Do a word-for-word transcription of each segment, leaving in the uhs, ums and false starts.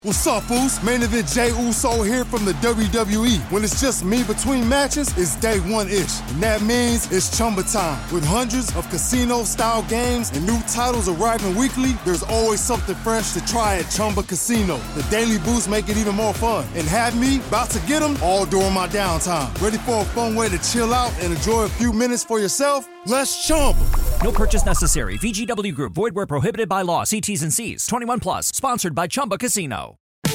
What's up, Oos? Main event Jay Uso here from the W W E. When it's just me between matches, it's day one-ish. And that means it's Chumba time. With hundreds of casino-style games and new titles arriving weekly, there's always something fresh to try at Chumba Casino. The daily boosts make it even more fun. And have me about to get them all during my downtime. Ready for a fun way to chill out and enjoy a few minutes for yourself? Let's Chumba. No purchase necessary. V G W Group. Void where prohibited by law. See T's and C's. twenty-one plus. Sponsored by Chumba Casino.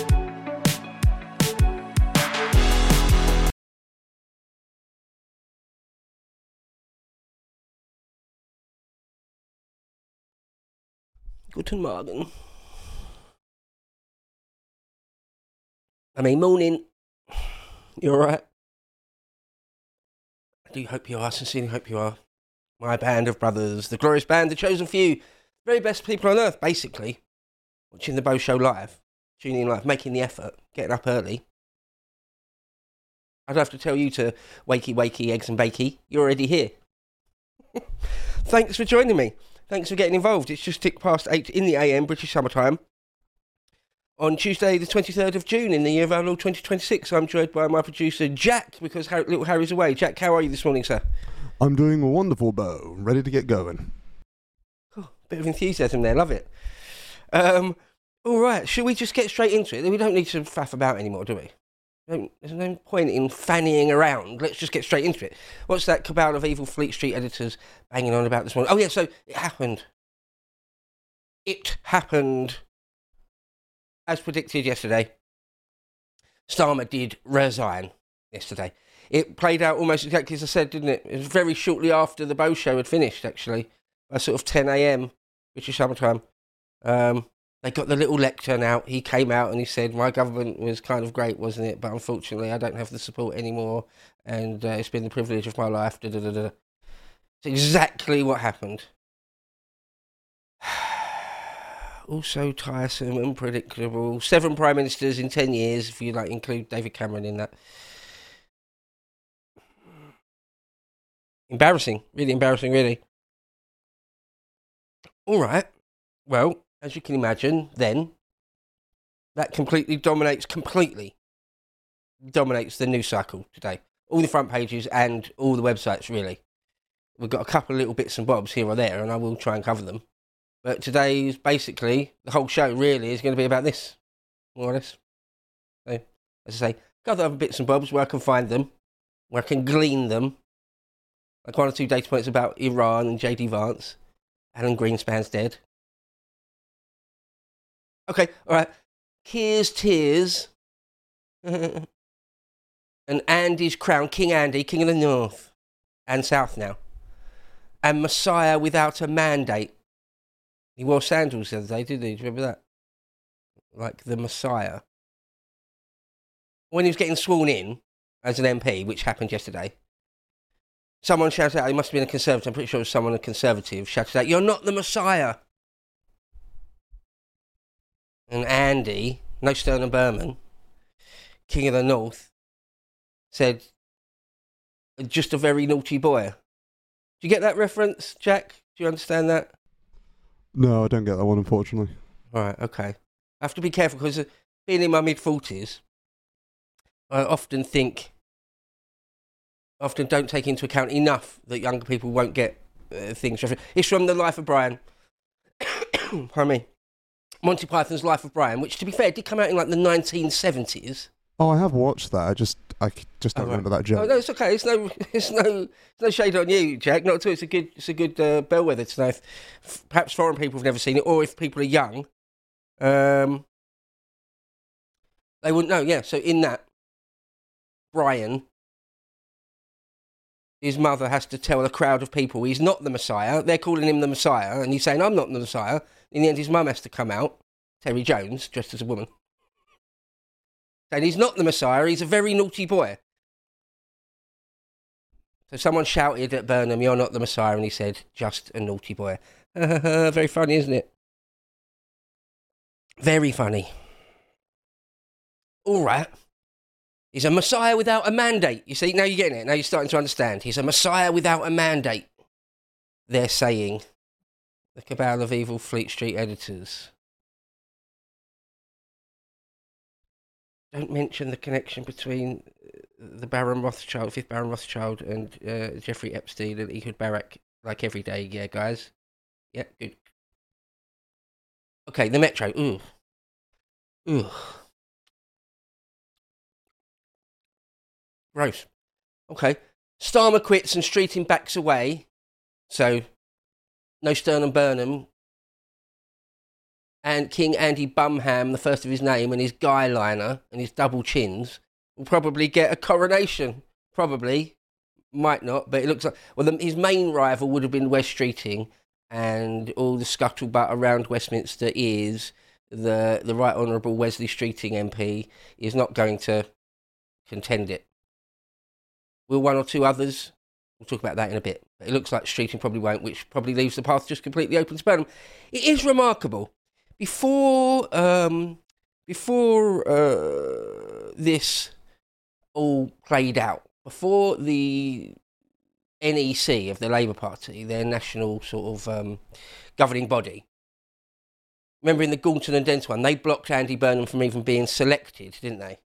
Guten Morgen. I mean, morning. You alright? I do hope you are. Sincerely hope you are. My band of brothers, the glorious band, the chosen few, very best people on earth, basically. Watching the Bo Show live, tuning in live, making the effort, getting up early. I don't have to tell you to wakey, wakey, eggs and bakey. You're already here. Thanks for joining me. Thanks for getting involved. It's just ticked past eight in the A M, British summertime. On Tuesday, the twenty-third of June, in the year of our Lord twenty twenty-six, I'm joined by my producer, Jack, because Harry, little Harry's away. Jack, how are you this morning, sir? I'm doing wonderful, Bo. Ready to get going. Oh, bit of enthusiasm there. Love it. Um, all right. Should we just get straight into it? We don't need to faff about anymore, do we? Don't, there's no point in fannying around. Let's just get straight into it. What's that cabal of evil Fleet Street editors banging on about this morning? Oh, yeah, so it happened. It happened. As predicted yesterday, Starmer did resign yesterday. It played out almost exactly as I said, didn't it? It was very shortly after the Bo Show had finished, actually, by sort of ten a.m. British summertime. Um, they got the little lectern out. He came out and he said, my government was kind of great, wasn't it? But unfortunately, I don't have the support anymore, and uh, it's been the privilege of my life. Da, da, da, da. It's exactly what happened. Also tiresome, unpredictable. Seven prime ministers in ten years, if you like include David Cameron in that. Embarrassing, really embarrassing, really. All right. Well, as you can imagine, then that completely dominates, completely dominates the news cycle today. All the front pages and all the websites, really. We've got a couple of little bits and bobs here or there, and I will try and cover them. But today's basically, the whole show really is going to be about this, more or less. So, as I say, a couple of other bits and bobs where I can find them, where I can glean them. Like one or two data points about Iran and J D Vance. Alan Greenspan's dead. Okay, alright. Keir's tears. And Andy's crown, King Andy, King of the North and South now. And Messiah without a mandate. He wore sandals the other day, didn't he? Do you remember that? Like the Messiah. When he was getting sworn in as an M P, which happened yesterday, someone shouted out, he must have been a Conservative, I'm pretty sure it was someone, a Conservative, shouted out, you're not the Messiah. And Andy, no Stern Berman, King of the North, said, just a very naughty boy. Do you get that reference, Jack? Do you understand that? No, I don't get that one, unfortunately. Right, okay. I have to be careful because uh, being in my mid-forties, I often think, often don't take into account enough that younger people won't get uh, things. It's from The Life of Brian. Pardon me. Monty Python's Life of Brian, which, to be fair, did come out in like the nineteen seventies. Oh, I have watched that. I just I just don't oh, right. remember that joke. Oh, no, it's okay. It's no, it's no, it's no shade on you, Jack. Not at all. It's a good, it's a good uh, bellwether to know if f- perhaps foreign people have never seen it, or if people are young, um, they wouldn't know. Yeah. So in that, Brian, his mother has to tell a crowd of people he's not the Messiah. They're calling him the Messiah, and he's saying, "I'm not the Messiah." In the end, his mum has to come out, Terry Jones, dressed as a woman. And he's not the Messiah, he's a very naughty boy. So someone shouted at Burnham, you're not the Messiah, and he said, just a naughty boy. Very funny, isn't it? Very funny. All right. He's a Messiah without a mandate. You see, now you're getting it. Now you're starting to understand. He's a Messiah without a mandate. They're saying, the cabal of evil Fleet Street editors. don't mention the connection between the Baron Rothschild, fifth Baron Rothschild, and uh, Jeffrey Epstein and Ehud Barak, like every day. Yeah, guys. Yeah, good. Okay, the Metro. Ooh. Ooh. Gross. Okay. Starmer quits and Streeting backs away. So, no Sternum Burnham. And King Andy Bumham, the first of his name, and his guy liner and his double chins will probably get a coronation. Probably. Might not, but it looks like... Well, the, his main rival would have been Wes Streeting, and all the scuttlebutt around Westminster is the, the Right Honourable Wesley Streeting M P is not going to contend it. Will one or two others? We'll talk about that in a bit. But it looks like Streeting probably won't, which probably leaves the path just completely open to Burnham. It is remarkable. Before um, before uh, this all played out, before the N E C of the Labour Party, their national sort of um, governing body, remember in the Gaunton and Dent one, they blocked Andy Burnham from even being selected, didn't they?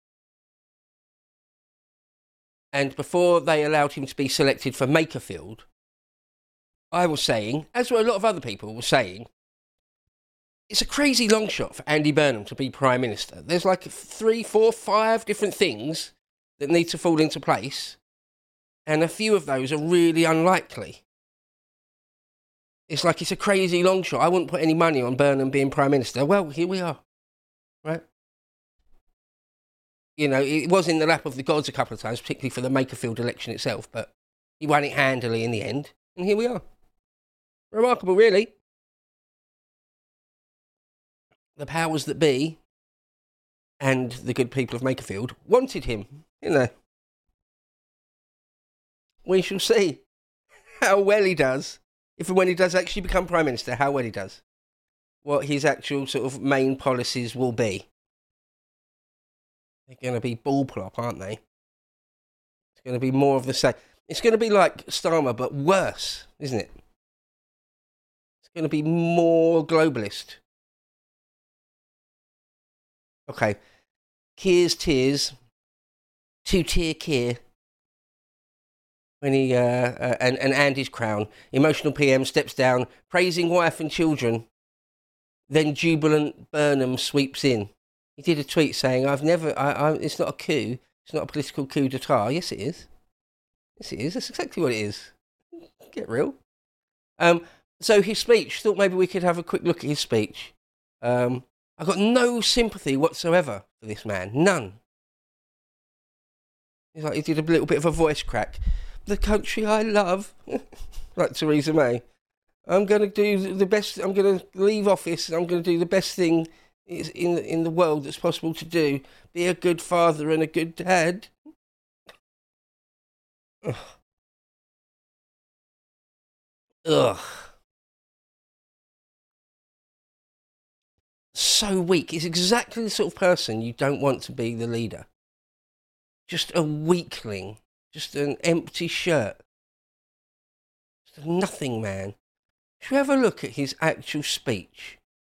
And before they allowed him to be selected for Makerfield, I was saying, as were a lot of other people were saying, it's a crazy long shot for Andy Burnham to be Prime Minister. There's like three, four, five different things that need to fall into place, and a few of those are really unlikely. It's like it's a crazy long shot. I wouldn't put any money on Burnham being Prime Minister. Well, here we are, right? You know, it was in the lap of the gods a couple of times, particularly for the Makerfield election itself, but he won it handily in the end, and here we are. Remarkable, really. The powers that be and the good people of Makerfield wanted him, didn't they? We shall see how well he does, if and when he does actually become Prime Minister, how well he does. What his actual sort of main policies will be. They're going to be ball plop, aren't they? It's going to be more of the same. It's going to be like Starmer, but worse, isn't it? It's going to be more globalist. Okay. Keir's tears. Two-tier Keir. When he, uh, uh, and, and Andy's crown. Emotional P M steps down, praising wife and children. Then jubilant Burnham sweeps in. He did a tweet saying, I've never, I, I, it's not a coup. It's not a political coup d'etat. Yes, it is. Yes, it is. That's exactly what it is. Get real. Um, so his speech, thought maybe we could have a quick look at his speech. Um, I've got no sympathy whatsoever for this man. None. He's like, he did a little bit of a voice crack. The country I love. Like Theresa May. I'm going to do the best, I'm going to leave office, and I'm going to do the best thing in, in the world that's possible to do. Be a good father and a good dad. Ugh. Ugh. So weak. He's exactly the sort of person you don't want to be the leader. Just a weakling. Just an empty shirt. Just a nothing man. Should we have a look at his actual speech?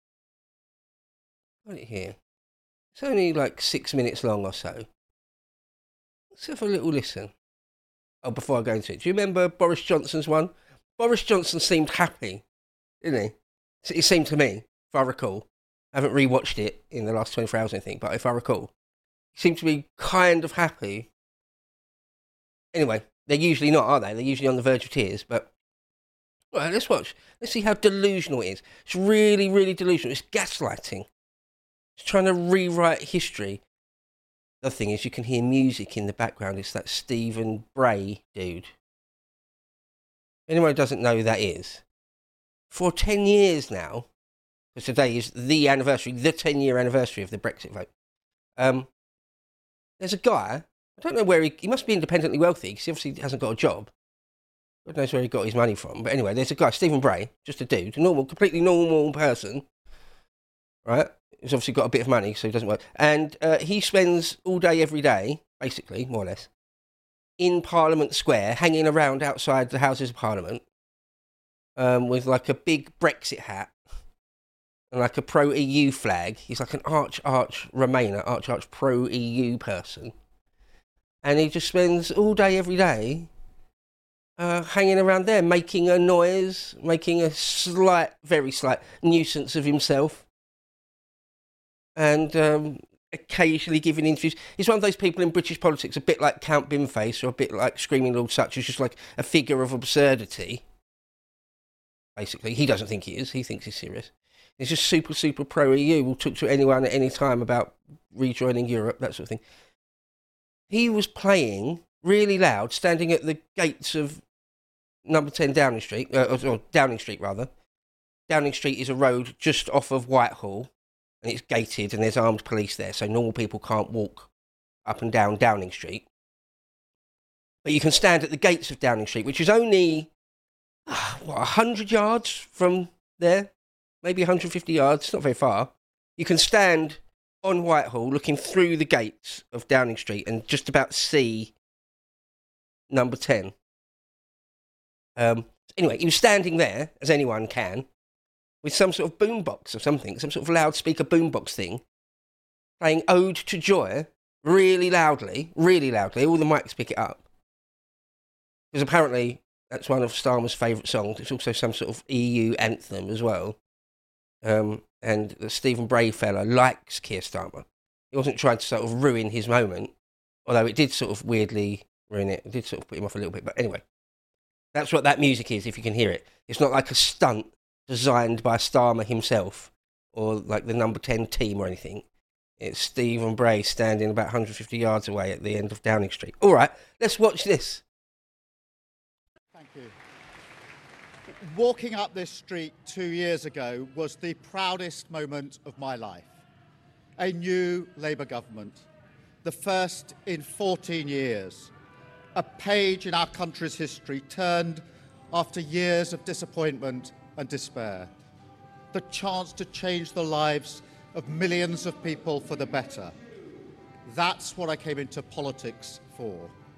Got it here. It's only like six minutes long or so. Let's have a little listen. Oh, before I go into it, do you remember Boris Johnson's one? Boris Johnson seemed happy, didn't he? It seemed to me, if I recall. I haven't rewatched it in the last twenty-four hours or anything, but if I recall, he seemed to be kind of happy. Anyway, they're usually not, are they? They're usually on the verge of tears, but... All right, let's watch. Let's see how delusional it is. It's really, really delusional. It's gaslighting. It's trying to rewrite history. The other thing is you can hear music in the background. It's that Stephen Bray dude. Anyone who doesn't know who that is, for ten years now, because today is the anniversary, the ten-year anniversary of the Brexit vote, um, there's a guy, I don't know where he, he must be independently wealthy, because he obviously hasn't got a job. God knows where he got his money from. But anyway, there's a guy, Stephen Bray, just a dude, a normal, completely normal person, right? He's obviously got a bit of money, so he doesn't work. And uh, he spends all day, every day, basically, more or less, in Parliament Square, hanging around outside the Houses of Parliament, um, with like a big Brexit hat, and like a pro-E U flag. He's like an arch, arch Remainer, arch, arch pro-E U person. And he just spends all day, every day, uh, hanging around there, making a noise, making a slight, very slight nuisance of himself. And um, occasionally giving interviews. He's one of those people in British politics, a bit like Count Binface or a bit like Screaming Lord Sutch, who's just like a figure of absurdity. Basically, he doesn't think he is. He thinks he's serious. He's just super, super pro-E U. Will talk to anyone at any time about rejoining Europe, that sort of thing. He was playing really loud, standing at the gates of number ten Downing Street, uh, or Downing Street, rather. Downing Street is a road just off of Whitehall, and it's gated, and there's armed police there, so normal people can't walk up and down Downing Street. But you can stand at the gates of Downing Street, which is only, what, one hundred yards from there? Maybe one hundred fifty yards, it's not very far. You can stand on Whitehall looking through the gates of Downing Street and just about see number ten. Um, anyway, he was standing there, as anyone can, with some sort of boombox or something, some sort of loudspeaker boombox thing, playing Ode to Joy really loudly, really loudly. All the mics pick it up. Because apparently that's one of Starmer's favourite songs. It's also some sort of E U anthem as well. Um, and the Stephen Bray fella likes Keir Starmer. He wasn't trying to sort of ruin his moment, although it did sort of weirdly ruin it. It did sort of put him off a little bit. But anyway, that's what that music is, if you can hear it. It's not like a stunt designed by Starmer himself or like the number ten team or anything. It's Stephen Bray standing about one hundred fifty yards away at the end of Downing Street. All right, let's watch this. Thank you. Walking up this street two years ago was the proudest moment of my life. A new Labour government, the first in fourteen years. A page in our country's history turned after years of disappointment and despair. The chance to change the lives of millions of people for the better. That's what I came into politics for.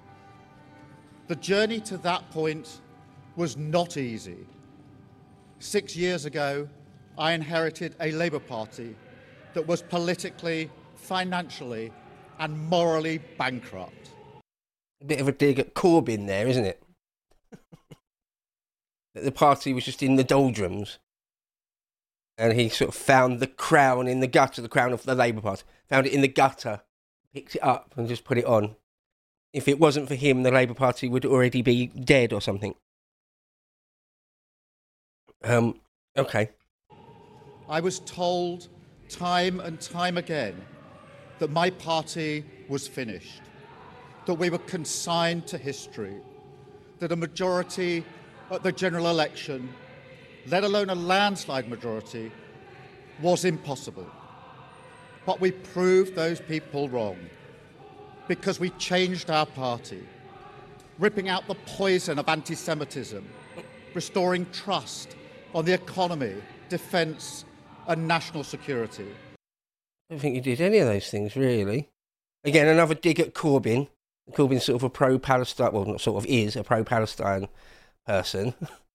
The journey to that point was not easy. Six years ago, I inherited a Labour Party that was politically, financially, and morally bankrupt. A bit of a dig at Corbyn there, isn't it? The party was just in the doldrums. And he sort of found the crown in the gutter, the crown of the Labour Party. Found it in the gutter, picked it up and just put it on. If it wasn't for him, the Labour Party would already be dead or something. Um, okay. I was told time and time again that my party was finished, that we were consigned to history, that a majority at the general election, let alone a landslide majority, was impossible. But we proved those people wrong because we changed our party, ripping out the poison of anti-Semitism, restoring trust on the economy, defence and national security. I don't think you did any of those things, really. Again, another dig at Corbyn. Corbyn's sort of a pro-Palestine, well, not sort of, is a pro-Palestine person.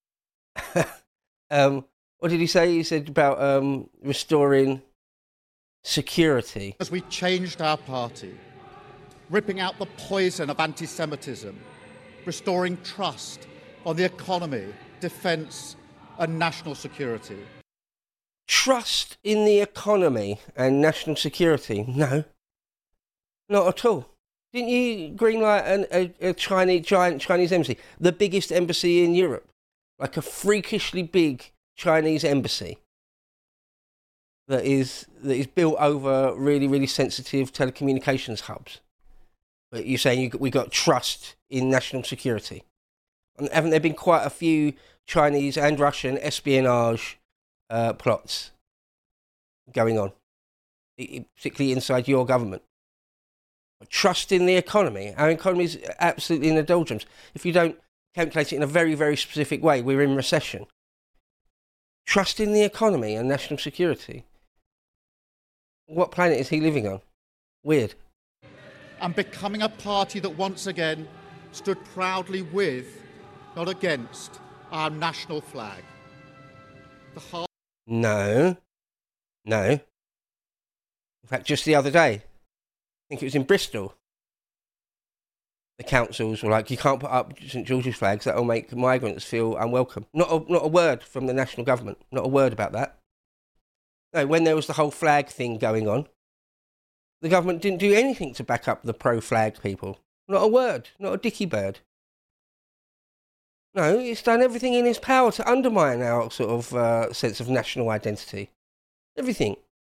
um, what did he say? He said about um, restoring security. As we changed our party, ripping out the poison of anti-Semitism, restoring trust on the economy, defence and national security. Trust in the economy and national security? No, not at all. Didn't you greenlight an, a, a Chinese, giant Chinese embassy? The biggest embassy in Europe. Like a freakishly big Chinese embassy that is that is built over really, really sensitive telecommunications hubs. But you're saying you, we got trust in national security. And haven't there been quite a few Chinese and Russian espionage uh, plots going on, particularly inside your government? Trust in the economy. Our economy is absolutely in the doldrums. If you don't calculate it in a very, very specific way, we're in recession. Trust in the economy and national security. What planet is he living on? Weird. And becoming a party that once again stood proudly with, not against, our national flag. The heart- No. No. In fact, just the other day, I think it was in Bristol, the councils were like, you can't put up St George's flags, that will make migrants feel unwelcome. Not a, not a word from the national government, not a word about that. No, when there was the whole flag thing going on, the government didn't do anything to back up the pro-flag people. Not a word, not a dicky bird. No, it's done everything in its power to undermine our sort of uh, sense of national identity. Everything.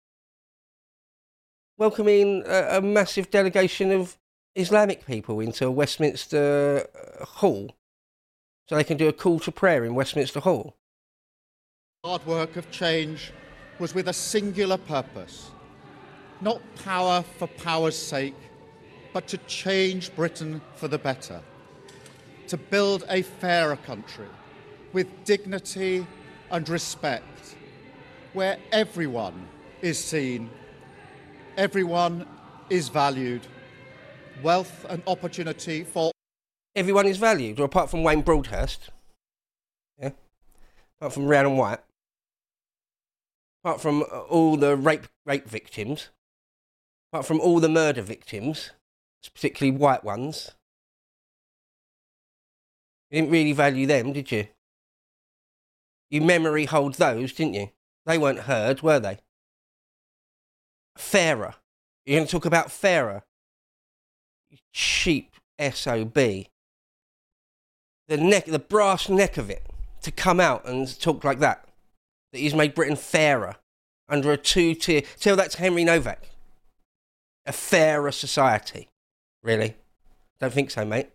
Welcoming a, a massive delegation of Islamic people into Westminster Hall so they can do a call to prayer in Westminster Hall. Hard work of change was with a singular purpose. Not power for power's sake, but to change Britain for the better. To build a fairer country with dignity and respect, where everyone is seen, everyone is valued, wealth and opportunity for... Everyone is valued, or apart from Wayne Broadhurst, yeah? Apart from Rhiannon White, apart from all the rape rape victims, apart from all the murder victims, particularly white ones, you didn't really value them, did you? You memory hold those, didn't you? They weren't heard, were they? Fairer. You're going to talk about fairer? You cheap S O B. The neck, the brass neck of it, to come out and talk like that. That he's made Britain fairer under a two-tier... Tell that to Henry Novak. A fairer society. Really? Don't think so, mate.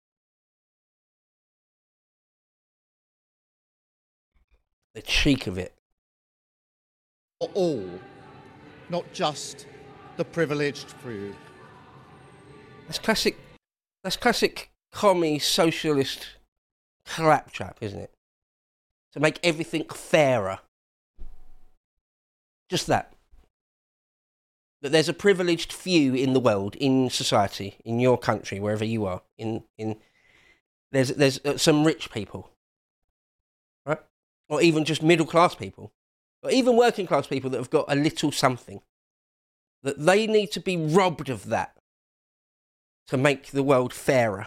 The cheek of it. For all, not just the privileged few. That's classic. That's classic commie socialist claptrap, isn't it? To make everything fairer. Just that. That there's a privileged few in the world, in society, in your country, wherever you are. In in there's there's uh, some rich people, right? Or even just middle class people, or even working class people that have got a little something. That they need to be robbed of that to make the world fairer.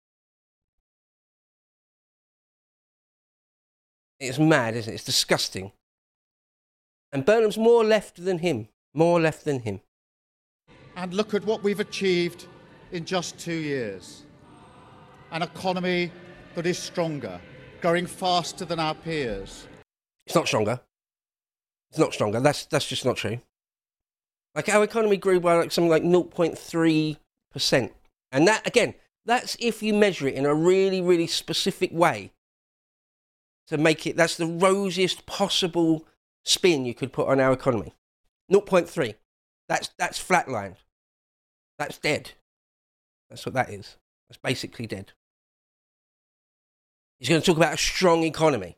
It's mad, isn't it? It's disgusting. And Burnham's more left than him. More left than him. And look at what we've achieved in just two years. An economy that is stronger, growing faster than our peers. It's not stronger. It's not stronger. That's that's just not true. Like, our economy grew by like something like zero point three percent. And that, again, that's if you measure it in a really, really specific way. To make it, that's the rosiest possible spin you could put on our economy. zero point three. That's that's flatlined. That's dead. That's what that is. That's basically dead. He's going to talk about a strong economy.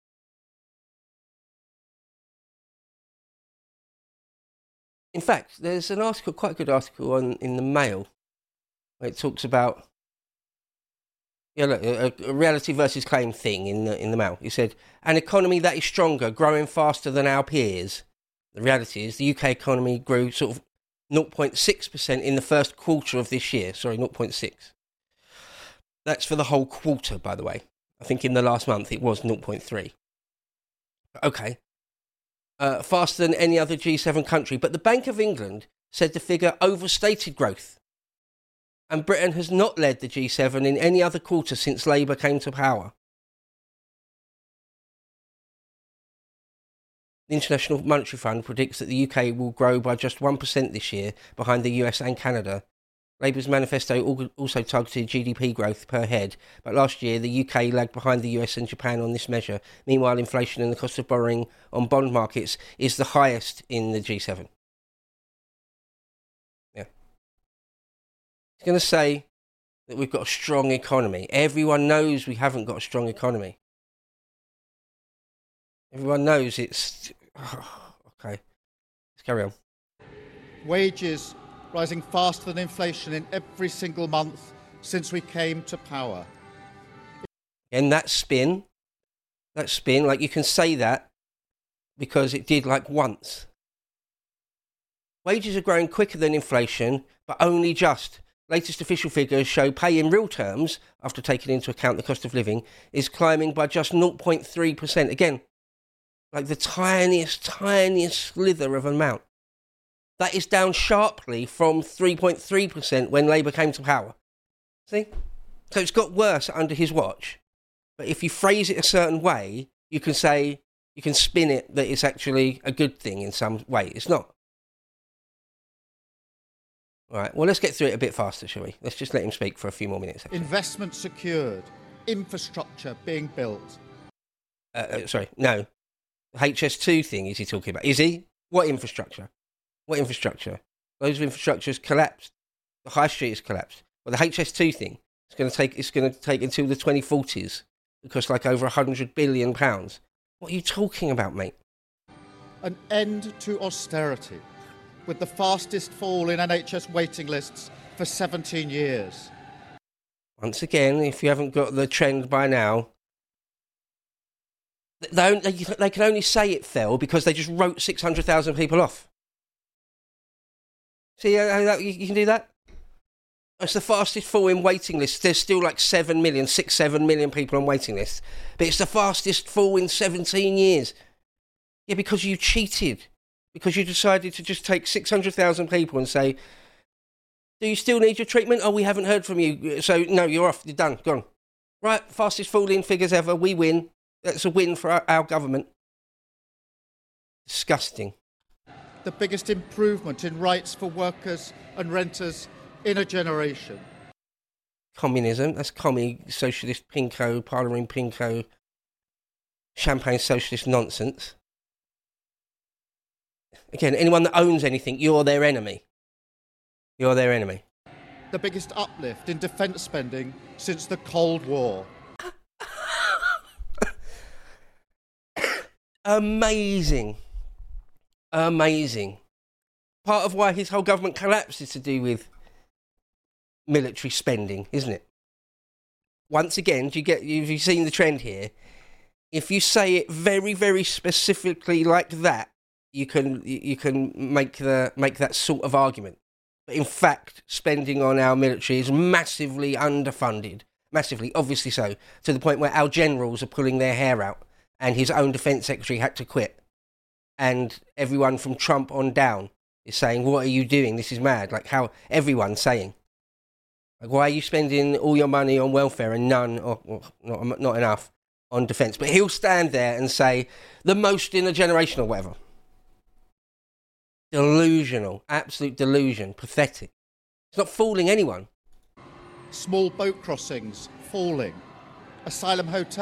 In fact, there's an article, quite a good article on in the Mail, where it talks about yeah, look, a, a reality versus claim thing in the in the Mail. He said, an economy that is stronger, growing faster than our peers. The reality is the U K economy grew sort of zero point six percent in the first quarter of this year. Sorry, zero point six. That's for the whole quarter, by the way. I think in the last month it was zero point three. Okay. Uh, faster than any other G seven country. But the Bank of England said the figure overstated growth. And Britain has not led the G seven in any other quarter since Labour came to power. The International Monetary Fund predicts that the U K will grow by just one percent this year, behind the U S and Canada. Labour's manifesto also targeted G D P growth per head, but last year the U K lagged behind the U S and Japan on this measure. Meanwhile, inflation and the cost of borrowing on bond markets is the highest in the G seven. Yeah. He's going to say that we've got a strong economy. Everyone knows we haven't got a strong economy. Everyone knows it's... Oh, okay, let's carry on. Wages rising faster than inflation in every single month since we came to power. And that spin, that spin, like you can say that because it did like once. Wages are growing quicker than inflation, but only just. Latest official figures show pay in real terms, after taking into account the cost of living, is climbing by just zero point three percent. Again, like the tiniest, tiniest slither of amount. That is down sharply from three point three percent when Labour came to power. See? So it's got worse under his watch. But if you phrase it a certain way, you can say, you can spin it that it's actually a good thing in some way. It's not. All right, well, let's get through it a bit faster, shall we? Let's just let him speak for a few more minutes. Actually. Investment secured, infrastructure being built. Uh, uh, sorry, no. The H S two thing is he talking about? Is he? What infrastructure? What infrastructure? Loads of infrastructure has collapsed. The high street has collapsed. Well, the H S two thing, it's going to take, it's going to take until the twenty forties. It costs like over one hundred billion pounds. What are you talking about, mate? An end to austerity, with the fastest fall in N H S waiting lists for seventeen years. Once again, if you haven't got the trend by now, they, they, they can only say it fell because they just wrote six hundred thousand people off. See how that, you, you can do that? It's the fastest fall in waiting lists. There's still like seven million, six, seven million people on waiting lists. But it's the fastest fall in seventeen years. Yeah, because you cheated. Because you decided to just take six hundred thousand people and say, do you still need your treatment? Oh, we haven't heard from you. So, no, you're off. You're done. Gone. Right, fastest falling figures ever. We win. That's a win for our, our government. Disgusting. The biggest improvement in rights for workers and renters in a generation. Communism. That's commie, socialist, pinko, parliament pinko, champagne socialist nonsense. Again, anyone that owns anything, you're their enemy. You're their enemy. The biggest uplift in defence spending since the Cold War. Amazing. Amazing. Part of why his whole government collapsed is to do with military spending, isn't it? Once again, do you get, have you seen the trend here? If you say it very, very specifically like that, you can you can make the make that sort of argument. But in fact, spending on our military is massively underfunded. Massively, obviously so, to the point where our generals are pulling their hair out and his own defence secretary had to quit. And everyone from Trump on down is saying, what are you doing? This is mad. Like how everyone's saying. Like, why are you spending all your money on welfare and none, or, or not, not enough, on defence? But he'll stand there and say, the most in a generation or whatever. Delusional. Absolute delusion. Pathetic. It's not fooling anyone. Small boat crossings falling. Asylum hotel.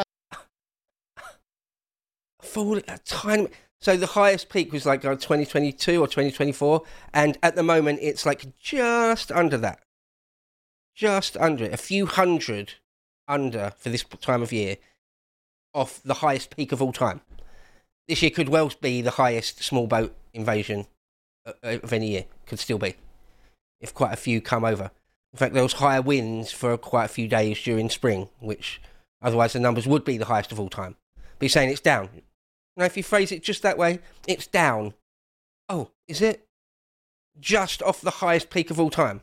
Fooling. A tiny... So the highest peak was like uh, twenty twenty-two or twenty twenty-four, and at the moment it's like just under that. Just under it. A few hundred under for this time of year off the highest peak of all time. This year could well be the highest small boat invasion of any year. Could still be. If quite a few come over. In fact, there was higher winds for quite a few days during spring, which otherwise the numbers would be the highest of all time. But he's saying it's down. Now, if you phrase it just that way, it's down. Oh, is it? Just off the highest peak of all time.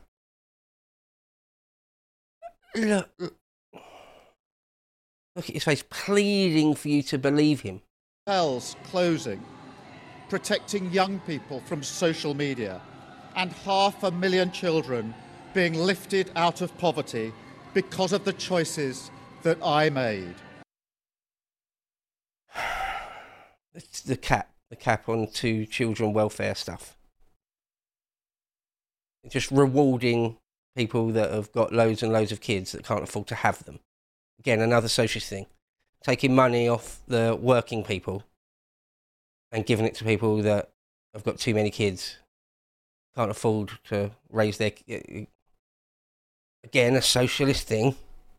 Look, look, look at his face, pleading for you to believe him. Hotels closing, protecting young people from social media, and half a million children being lifted out of poverty because of the choices that I made. It's the cap, the cap on to children welfare stuff. Just rewarding people that have got loads and loads of kids that can't afford to have them. Again, another socialist thing. Taking money off the working people and giving it to people that have got too many kids, can't afford to raise their... Again, a socialist thing.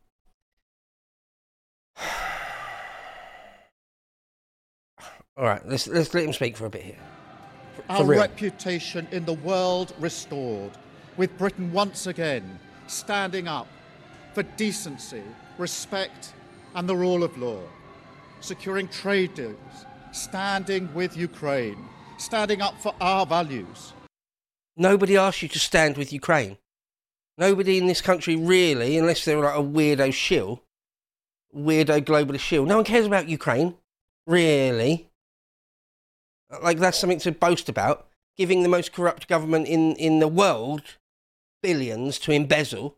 All right, let's let's let him speak for a bit here. For, for Our real. reputation in the world restored, with Britain once again standing up for decency, respect, and the rule of law, securing trade deals, standing with Ukraine, standing up for our values. Nobody asked you to stand with Ukraine. Nobody in this country really, unless they're like a weirdo shill, weirdo globalist shill. No one cares about Ukraine, really. Like that's something to boast about. Giving the most corrupt government in, in the world billions to embezzle.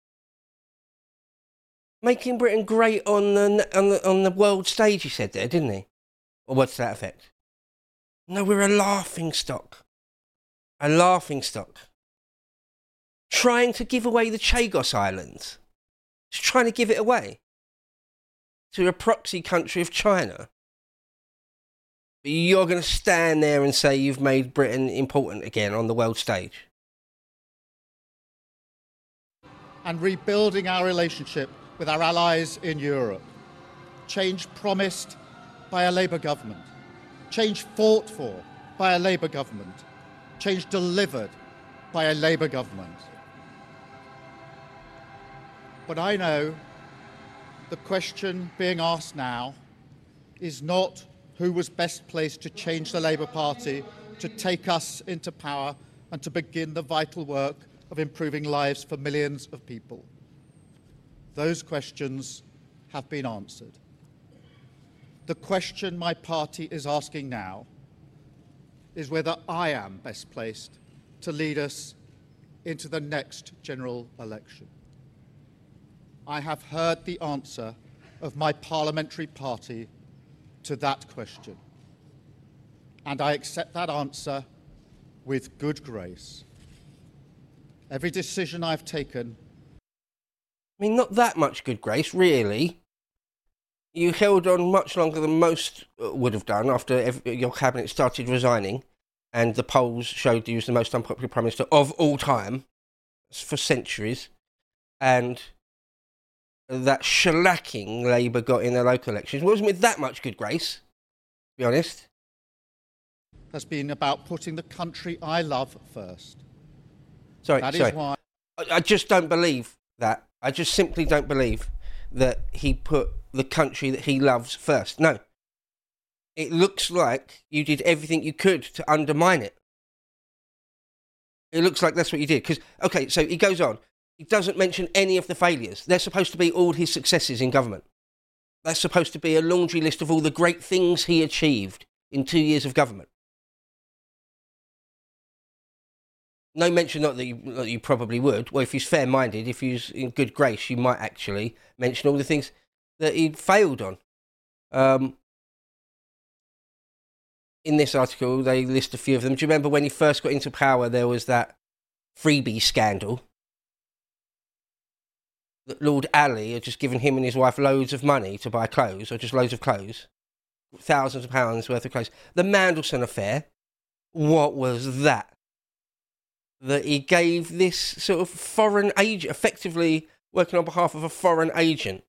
Making Britain great on the, on the on the world stage, he said there, didn't he? Or what's to that effect? No, we're a laughing stock. A laughing stock. Trying to give away the Chagos Islands. Just trying to give it away to a proxy country of China. But you're going to stand there and say you've made Britain important again on the world stage. And rebuilding our relationship with our allies in Europe. Change promised by a Labour government. Change fought for by a Labour government. Change delivered by a Labour government. But I know the question being asked now is not who was best placed to change the Labour Party, to take us into power and to begin the vital work of improving lives for millions of people. Those questions have been answered. The question my party is asking now is whether I am best placed to lead us into the next general election. I have heard the answer of my parliamentary party to that question, and I accept that answer with good grace. Every decision I've taken... I mean, not that much good grace, really. You held on much longer than most would have done after every, your cabinet started resigning, and the polls showed you was the most unpopular Prime Minister of all time, for centuries, and that shellacking Labour got in their local elections wasn't with that much good grace, to be honest. Has been about putting the country I love first. Sorry, that sorry. Is why I, I just don't believe that. I just simply don't believe that he put the country that he loves first. No. It looks like you did everything you could to undermine it. It looks like that's what you did. Because, okay, so he goes on. He doesn't mention any of the failures. They're supposed to be all his successes in government. That's supposed to be a laundry list of all the great things he achieved in two years of government. No mention, not that you, not that you probably would. Well, if he's fair-minded, if he's in good grace, you might actually mention all the things that he failed on. Um, in this article, they list a few of them. Do you remember when he first got into power, there was that freebie scandal? That Lord Ali had just given him and his wife loads of money to buy clothes, or just loads of clothes. Thousands of pounds worth of clothes. The Mandelson affair, what was that? That he gave this sort of foreign agent, effectively working on behalf of a foreign agent.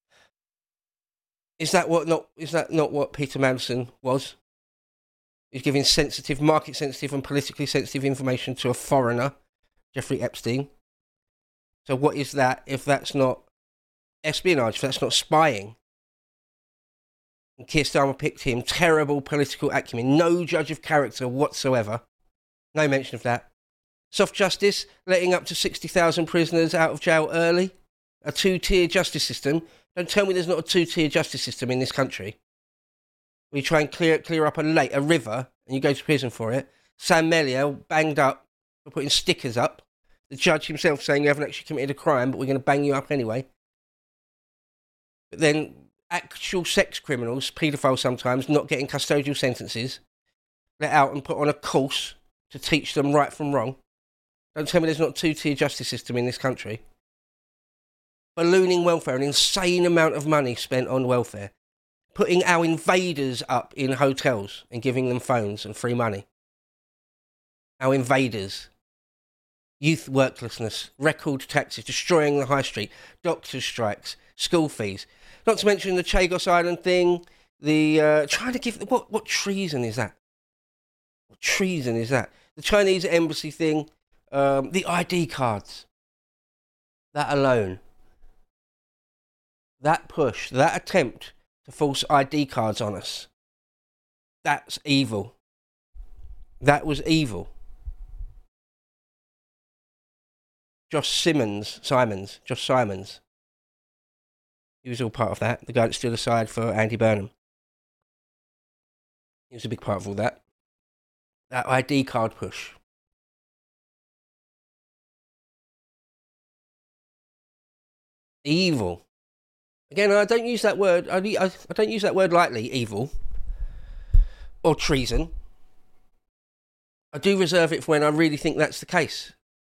Is that what not? Is that not what Peter Mandelson was? He's giving sensitive, market-sensitive and politically sensitive information to a foreigner, Jeffrey Epstein. So what is that if that's not espionage, if that's not spying? And Keir Starmer picked him. Terrible political acumen. No judge of character whatsoever. No mention of that. Soft justice, letting up to sixty thousand prisoners out of jail early. A two-tier justice system. Don't tell me there's not a two-tier justice system in this country. We try and clear clear up a lake, a river, and you go to prison for it. Sam Mellier banged up for putting stickers up. The judge himself saying you haven't actually committed a crime, but we're going to bang you up anyway. But then actual sex criminals, paedophiles sometimes, not getting custodial sentences, let out and put on a course to teach them right from wrong. Don't tell me there's not a two-tier justice system in this country. Ballooning welfare, an insane amount of money spent on welfare. Putting our invaders up in hotels and giving them phones and free money. Our invaders. Youth worklessness, record taxes, destroying the high street, doctors' strikes, school fees. Not to mention the Chagos Island thing, the uh, trying to give... What, what treason is that? What treason is that? The Chinese embassy thing, um, the I D cards. That alone. That push, that attempt to force I D cards on us. That's evil. That was evil. Josh Simmons, Simons, Josh Simons. He was all part of that. The guy that stood aside for Andy Burnham. He was a big part of all that. That I D card push. Evil. Again, I don't use that word. I, I, I don't use that word lightly. Evil or treason. I do reserve it for when I really think that's the case.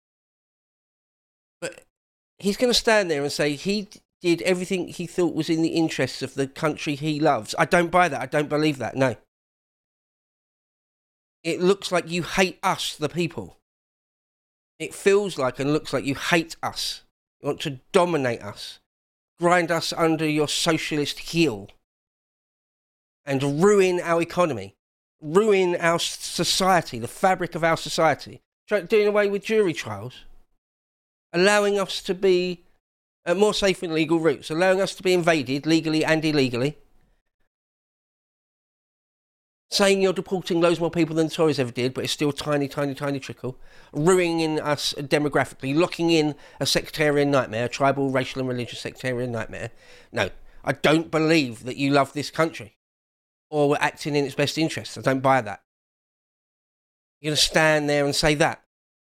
But he's going to stand there and say he did everything he thought was in the interests of the country he loves. I don't buy that. I don't believe that. No. It looks like you hate us, the people. It feels like and looks like you hate us. You want to dominate us. Grind us under your socialist heel. And ruin our economy. Ruin our society, the fabric of our society. Doing away with jury trials. Allowing us to be uh, more safe and legal routes. Allowing us to be invaded legally and illegally. Saying you're deporting loads more people than the Tories ever did, but it's still tiny, tiny, tiny trickle. Ruining us demographically. Locking in a sectarian nightmare. A tribal, racial and religious sectarian nightmare. No, I don't believe that you love this country. Or we're acting in its best interests. I don't buy that. You're going to stand there and say that?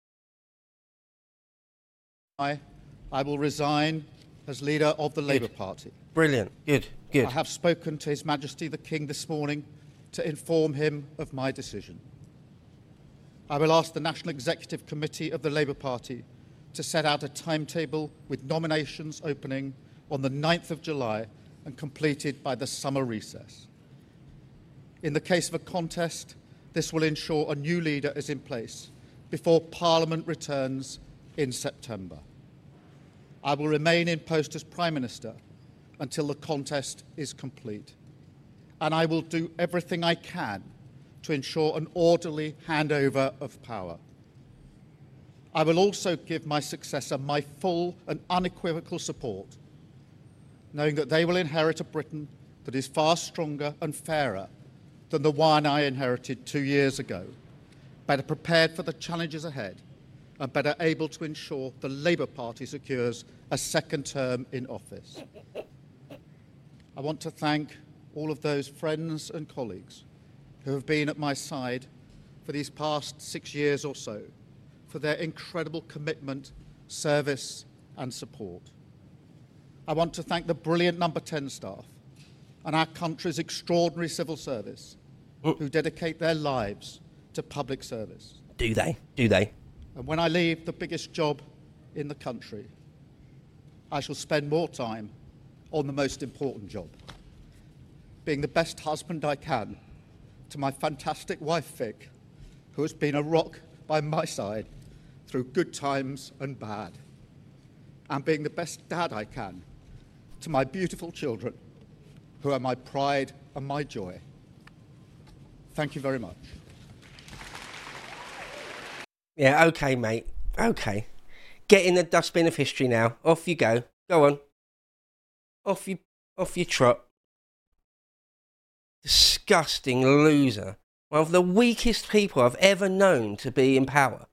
I, I will resign as leader of the Labour Party. Brilliant. Good, good. I have spoken to His Majesty the King this morning to inform him of my decision. I will ask the National Executive Committee of the Labour Party to set out a timetable with nominations opening on the ninth of July and completed by the summer recess. In the case of a contest, this will ensure a new leader is in place before Parliament returns in September. I will remain in post as Prime Minister until the contest is complete, and I will do everything I can to ensure an orderly handover of power. I will also give my successor my full and unequivocal support, knowing that they will inherit a Britain that is far stronger and fairer than the one I inherited two years ago, better prepared for the challenges ahead, and better able to ensure the Labour Party secures a second term in office. I want to thank all of those friends and colleagues who have been at my side for these past six years or so, for their incredible commitment, service and support. I want to thank the brilliant Number ten staff and our country's extraordinary civil service who dedicate their lives to public service. Do they? Do they? And when I leave the biggest job in the country, I shall spend more time on the most important job, being the best husband I can to my fantastic wife, Vic, who has been a rock by my side through good times and bad, and being the best dad I can to my beautiful children, who are my pride and my joy. Thank you very much. Yeah, okay, mate. Okay. Get in the dustbin of history now. Off you go. Go on. Off you, off you trot. Disgusting loser. One of the weakest people I've ever known to be in power.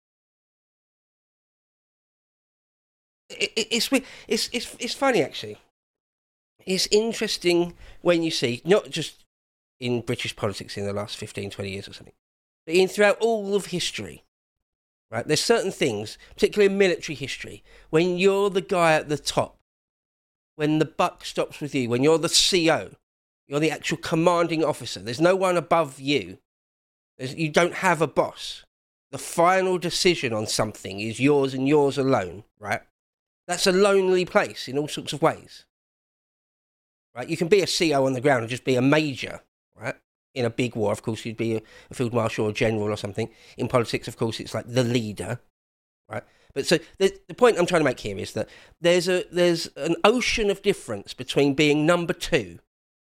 It, it, it's, it's, it's, it's funny, actually. It's interesting when you see, not just in British politics in the last fifteen, twenty years or something, but in throughout all of history, right? There's certain things, particularly in military history, when you're the guy at the top, when the buck stops with you, when you're the C O, you're the actual commanding officer, there's no one above you, there's, you don't have a boss. The final decision on something is yours and yours alone, right? That's a lonely place in all sorts of ways. Right? You can be a C O on the ground and just be a major, right? In a big war, of course, you'd be a, a field marshal or a general or something. In politics, of course, it's like the leader, right? But so the, the point I'm trying to make here is that there's a there's an ocean of difference between being number two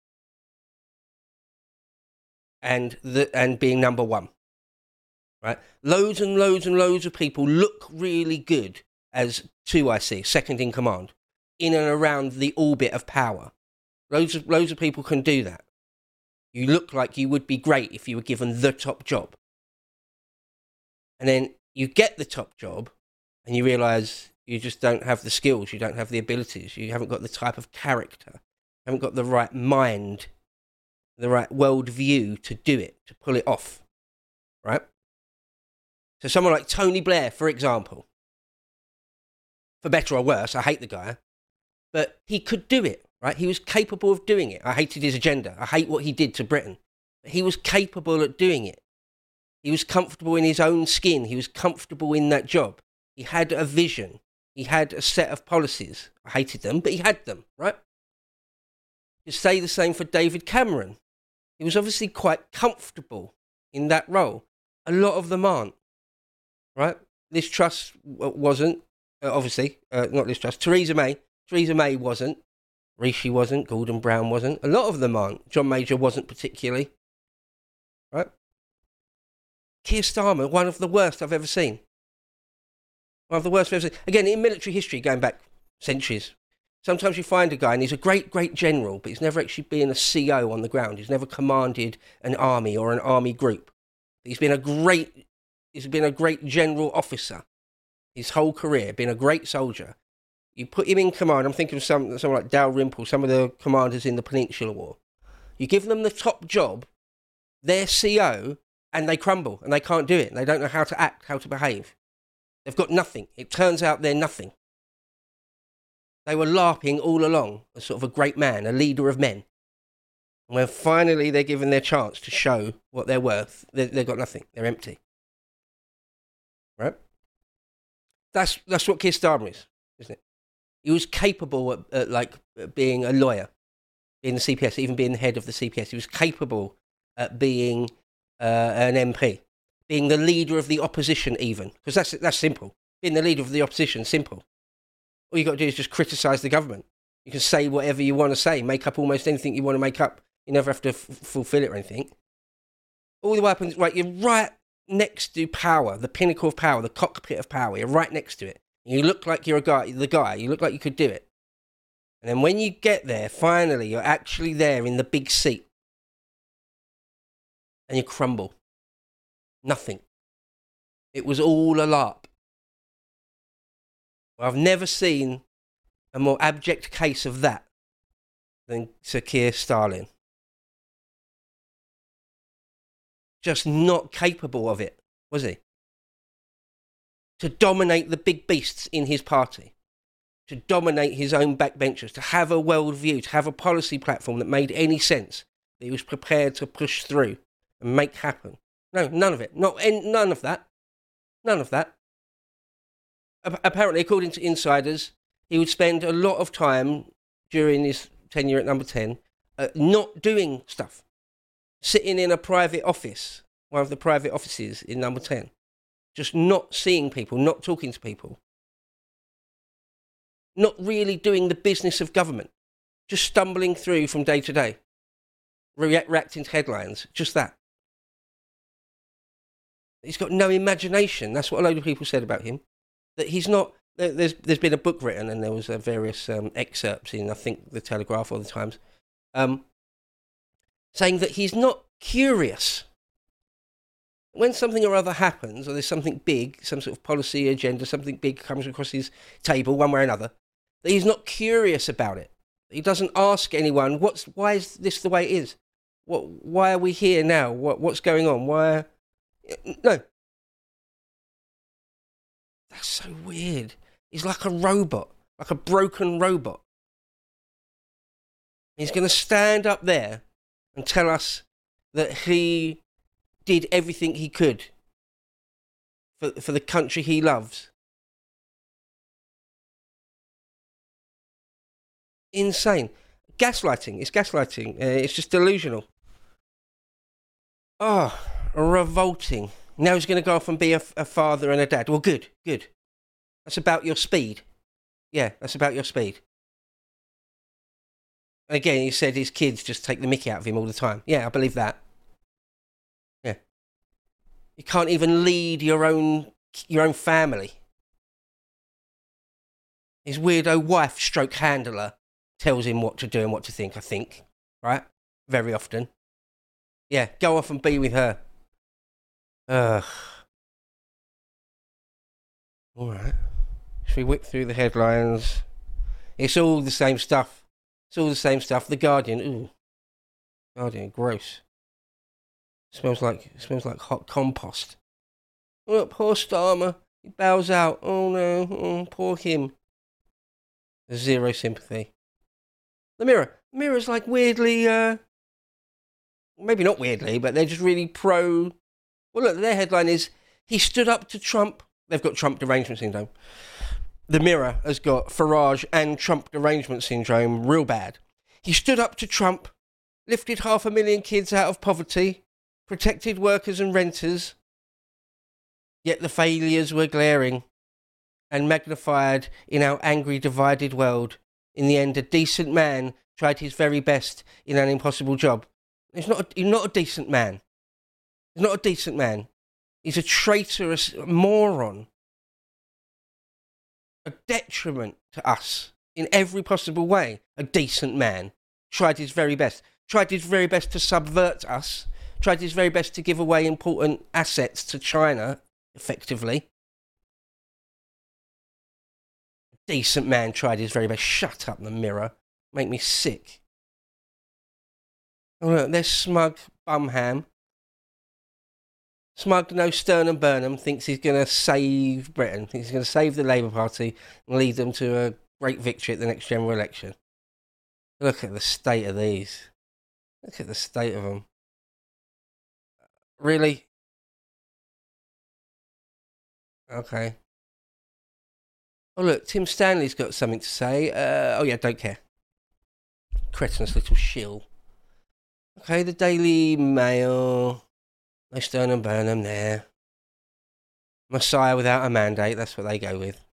and the and being number one, right? Loads and loads and loads of people look really good as two I C, second in command, in and around the orbit of power. Loads of loads of people can do that. You look like you would be great if you were given the top job. And then you get the top job, and you realise you just don't have the skills, you don't have the abilities, you haven't got the type of character, you haven't got the right mind, the right world view to do it, to pull it off, right? So someone like Tony Blair, for example, for better or worse, I hate the guy, but he could do it, right? He was capable of doing it. I hated his agenda. I hate what he did to Britain. But he was capable at doing it. He was comfortable in his own skin. He was comfortable in that job. He had a vision. He had a set of policies. I hated them, but he had them, right? You say the same for David Cameron. He was obviously quite comfortable in that role. A lot of them aren't, right? Liz Truss wasn't, uh, obviously, uh, not Liz Truss. Theresa May. Theresa May wasn't. Rishi wasn't. Gordon Brown wasn't. A lot of them aren't. John Major wasn't particularly, right? Keir Starmer, one of the worst I've ever seen. One of the worst I've ever seen. Again, in military history, going back centuries, sometimes you find a guy and he's a great, great general, but he's never actually been a C O on the ground. He's never commanded an army or an army group. He's been a great, he's been a great general officer his whole career, been a great soldier. You put him in command. I'm thinking of some, someone like Dalrymple, some of the commanders in the Peninsular War. You give them the top job, they're C O, and they crumble, and they can't do it. And they don't know how to act, how to behave. They've got nothing. It turns out they're nothing. They were LARPing all along as sort of a great man, a leader of men. And when finally they're given their chance to show what they're worth, they've got nothing. They're empty. Right? That's that's what Keir Starmer is, isn't it? He was capable at, at like being a lawyer in the C P S, even being the head of the C P S. He was capable at being uh, an M P, being the leader of the opposition even, because that's that's simple. Being the leader of the opposition, simple. All you got to do is just criticise the government. You can say whatever you want to say, make up almost anything you want to make up. You never have to f- fulfil it or anything. All the weapons, right, you're right next to power, the pinnacle of power, the cockpit of power. You're right next to it. You look like you're a guy, the guy. You look like you could do it. And then when you get there, finally, you're actually there in the big seat. And you crumble. Nothing. It was all a LARP. Well, I've never seen a more abject case of that than Sir Keir Starmer. Just not capable of it, was he? To dominate the big beasts in his party, to dominate his own backbenchers, to have a world view, to have a policy platform that made any sense, that he was prepared to push through and make happen. No, none of it. Not none of that. None of that. Apparently, according to insiders, he would spend a lot of time during his tenure at Number ten uh, not doing stuff, sitting in a private office, one of the private offices in Number ten, just not seeing people, not talking to people, not really doing the business of government, just stumbling through from day to day, reacting to headlines, just that. He's got no imagination. That's what a load of people said about him. That he's not. There's there's been a book written, and there was uh, various um, excerpts in, I think, the Telegraph or the Times, um, saying that he's not curious. When something or other happens, or there's something big, some sort of policy agenda, something big comes across his table, one way or another, that he's not curious about it. He doesn't ask anyone, "What's why is this the way it is? What why are we here now? What what's going on? Why?" No. That's so weird. He's like a robot, like a broken robot. He's going to stand up there and tell us that he did everything he could for, for the country he loves. Insane. Gaslighting. It's gaslighting. Uh, it's just delusional. Oh, revolting. Now he's going to go off and be a, a father and a dad. Well, good, good. That's about your speed. Yeah, that's about your speed. And again, he said his kids just take the mickey out of him all the time. Yeah, I believe that. Yeah. You can't even lead your own your own family. His weirdo wife stroke handler tells him what to do and what to think, I think. Right? Very often. Yeah, go off and be with her. Ugh. All right. we whip through the headlines. It's all the same stuff. It's all the same stuff. The Guardian, ooh. Guardian, gross. Smells like smells like hot compost. Oh, poor Starmer. He bows out. Oh no, oh, poor him. Zero sympathy. The Mirror. The Mirror's like weirdly, uh, maybe not weirdly, but they're just really pro. Well, look, their headline is, he stood up to Trump. They've got Trump derangement syndrome. The Mirror has got Farage and Trump derangement syndrome real bad. He stood up to Trump, lifted half a million kids out of poverty, protected workers and renters, yet the failures were glaring and magnified in our angry, divided world. In the end, a decent man tried his very best in an impossible job. He's not a, he's not a decent man. He's not a decent man. He's a traitorous moron. A detriment to us in every possible way. A decent man tried his very best. Tried his very best to subvert us. Tried his very best to give away important assets to China, effectively. A decent man tried his very best. Shut up, The Mirror. Make me sick. Oh, look, there's smug Bumham. Smug No Stern and Burnham thinks he's going to save Britain. Thinks he's going to save the Labour Party and lead them to a great victory at the next general election. Look at the state of these. Look at the state of them. Really? Okay. Oh, look, Tim Stanley's got something to say. Uh, oh, yeah, don't care. Cretinous little shill. Okay, the Daily Mail. No Stern and Burnham there. Messiah without a mandate, that's what they go with.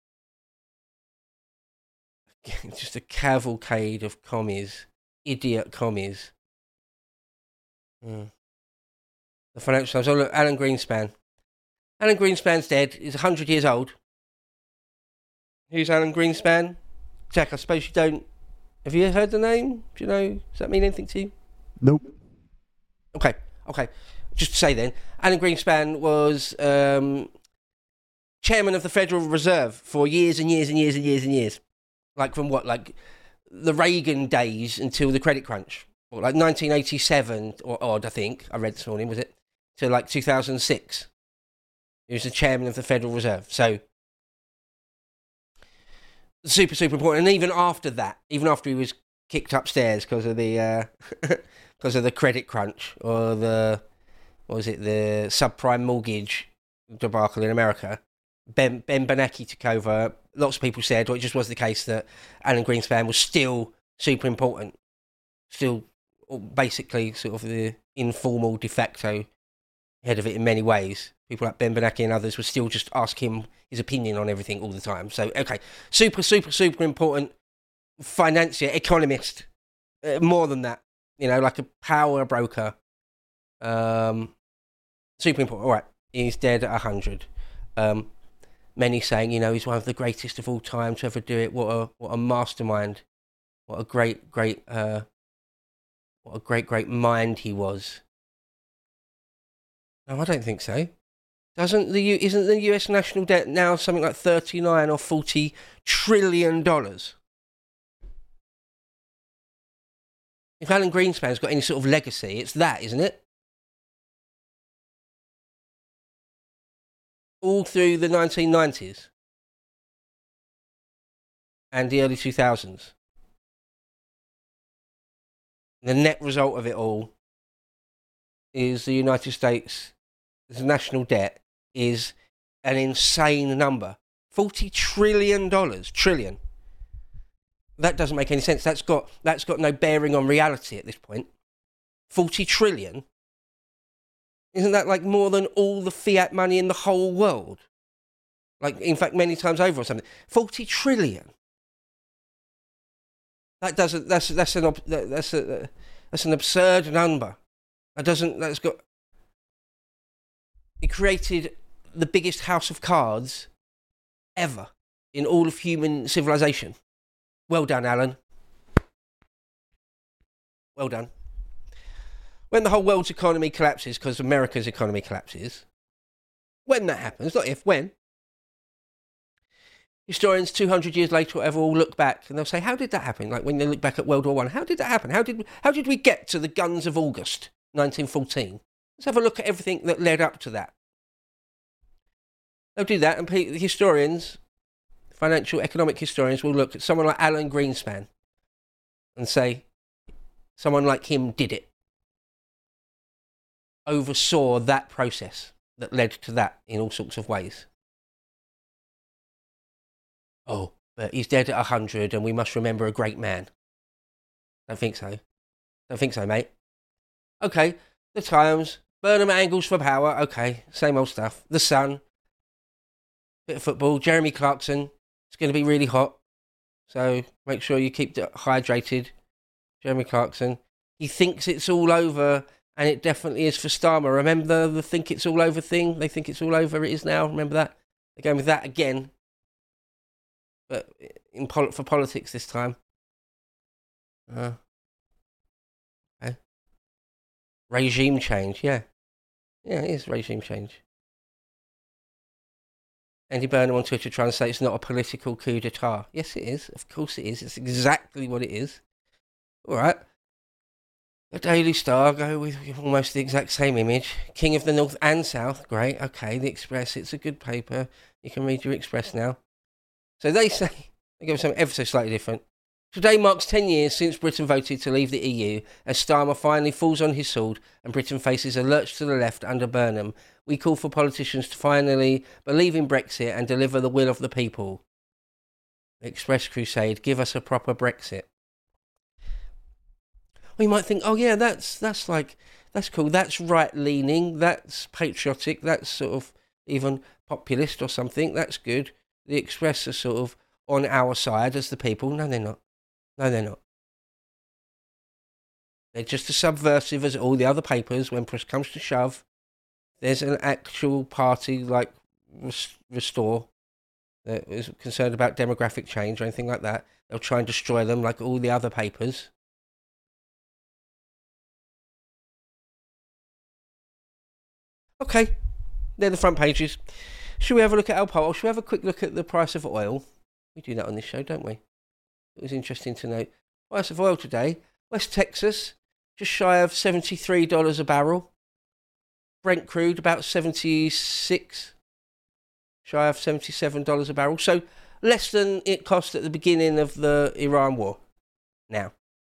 Just a cavalcade of commies. Idiot commies. Hmm. The Financial Times. Oh, look, Alan Greenspan. Alan Greenspan's dead. He's one hundred years old. Who's Alan Greenspan? Jack, I suppose you don't... Have you heard the name? Do you know? Does that mean anything to you? Nope. Okay, okay. Just to say then, Alan Greenspan was um, chairman of the Federal Reserve for years and years and years and years and years. Like from what? Like the Reagan days until the credit crunch. Or like nineteen eighty-seven or odd, I think. I read this morning, was it? To like two thousand six. He was the chairman of the Federal Reserve. So, super, super important. And even after that, even after he was kicked upstairs because of the uh, because of the credit crunch or the... What was it, the subprime mortgage debacle in America, Ben, Ben Bernanke took over. Lots of people said, well, it just was the case that Alan Greenspan was still super important, still basically sort of the informal de facto head of it in many ways. People like Ben Bernanke and others would still just ask him his opinion on everything all the time. So, okay, super, super, super important financier, economist, uh, more than that, you know, like a power broker. Um, super important. All right, he's dead at one hundred. Um, many saying, you know, he's one of the greatest of all time to ever do it. What a what a mastermind. What a great, great, uh, what a great, great mind he was. No, I don't think so. Doesn't the U, isn't the U S national debt now something like thirty-nine or forty trillion dollars? If Alan Greenspan's got any sort of legacy, it's that, isn't it? All through the nineteen nineties and the early two thousands. The net result of it all is the United States' national debt is an insane number. forty trillion dollars. Trillion. That doesn't make any sense. That's got, that's got no bearing on reality at this point. forty trillion? Isn't that like more than all the fiat money in the whole world? Like, in fact, many times over or something. forty trillion. That doesn't, that's, that's an, that's a, that's an absurd number. That doesn't, that's got, it created the biggest house of cards ever in all of human civilization. Well done, Alan. Well done. When the whole world's economy collapses because America's economy collapses, when that happens, not if, when, historians two hundred years later, whatever, will look back and they'll say, how did that happen? Like when they look back at World War One, how did that happen? How did how did we get to the guns of August nineteen fourteen? Let's have a look at everything that led up to that. They'll do that, and the historians, financial economic historians, will look at someone like Alan Greenspan and say, someone like him did it. Oversaw that process that led to that in all sorts of ways. Oh, but he's dead at a hundred and we must remember a great man. Don't think so. Don't think so, mate. Okay, the Times, Burnham angles for power, okay, same old stuff. The Sun, bit of football, Jeremy Clarkson, it's going to be really hot, so make sure you keep hydrated. Jeremy Clarkson, he thinks it's all over, and it definitely is for Starmer. Remember the think it's all over thing? They think it's all over, it is now, remember that? They're going with that again. But in pol- for politics this time. Uh, okay. Regime change, yeah. Yeah, it is regime change. Andy Burnham on Twitter trying to say it's not a political coup d'etat. Yes, it is. Of course it is. It's exactly what it is. All right. The Daily Star go with almost the exact same image. King of the North and South. Great. Okay. The Express. It's a good paper. You can read your Express now. So they say, they go something ever so slightly different. Today marks ten years since Britain voted to leave the E U, as Starmer finally falls on his sword and Britain faces a lurch to the left under Burnham. We call for politicians to finally believe in Brexit and deliver the will of the people. Express Crusade, give us a proper Brexit. Well, you might think, oh yeah, that's that's like, that's cool, that's right-leaning, that's patriotic, that's sort of even populist or something, that's good. The Express are sort of on our side as the people. No, they're not. No, they're not. They're just as subversive as all the other papers when push comes to shove. There's an actual party like Restore that is concerned about demographic change or anything like that. They'll try and destroy them like all the other papers. Okay, they're the front pages. Should we have a look at our poll? Should we have a quick look at the price of oil? We do that on this show, don't we? It was interesting to note. Price of oil today. West Texas, just shy of seventy-three dollars a barrel. Brent crude, about seventy-six. Shy of seventy-seven dollars a barrel. So less than it cost at the beginning of the Iran war. Now.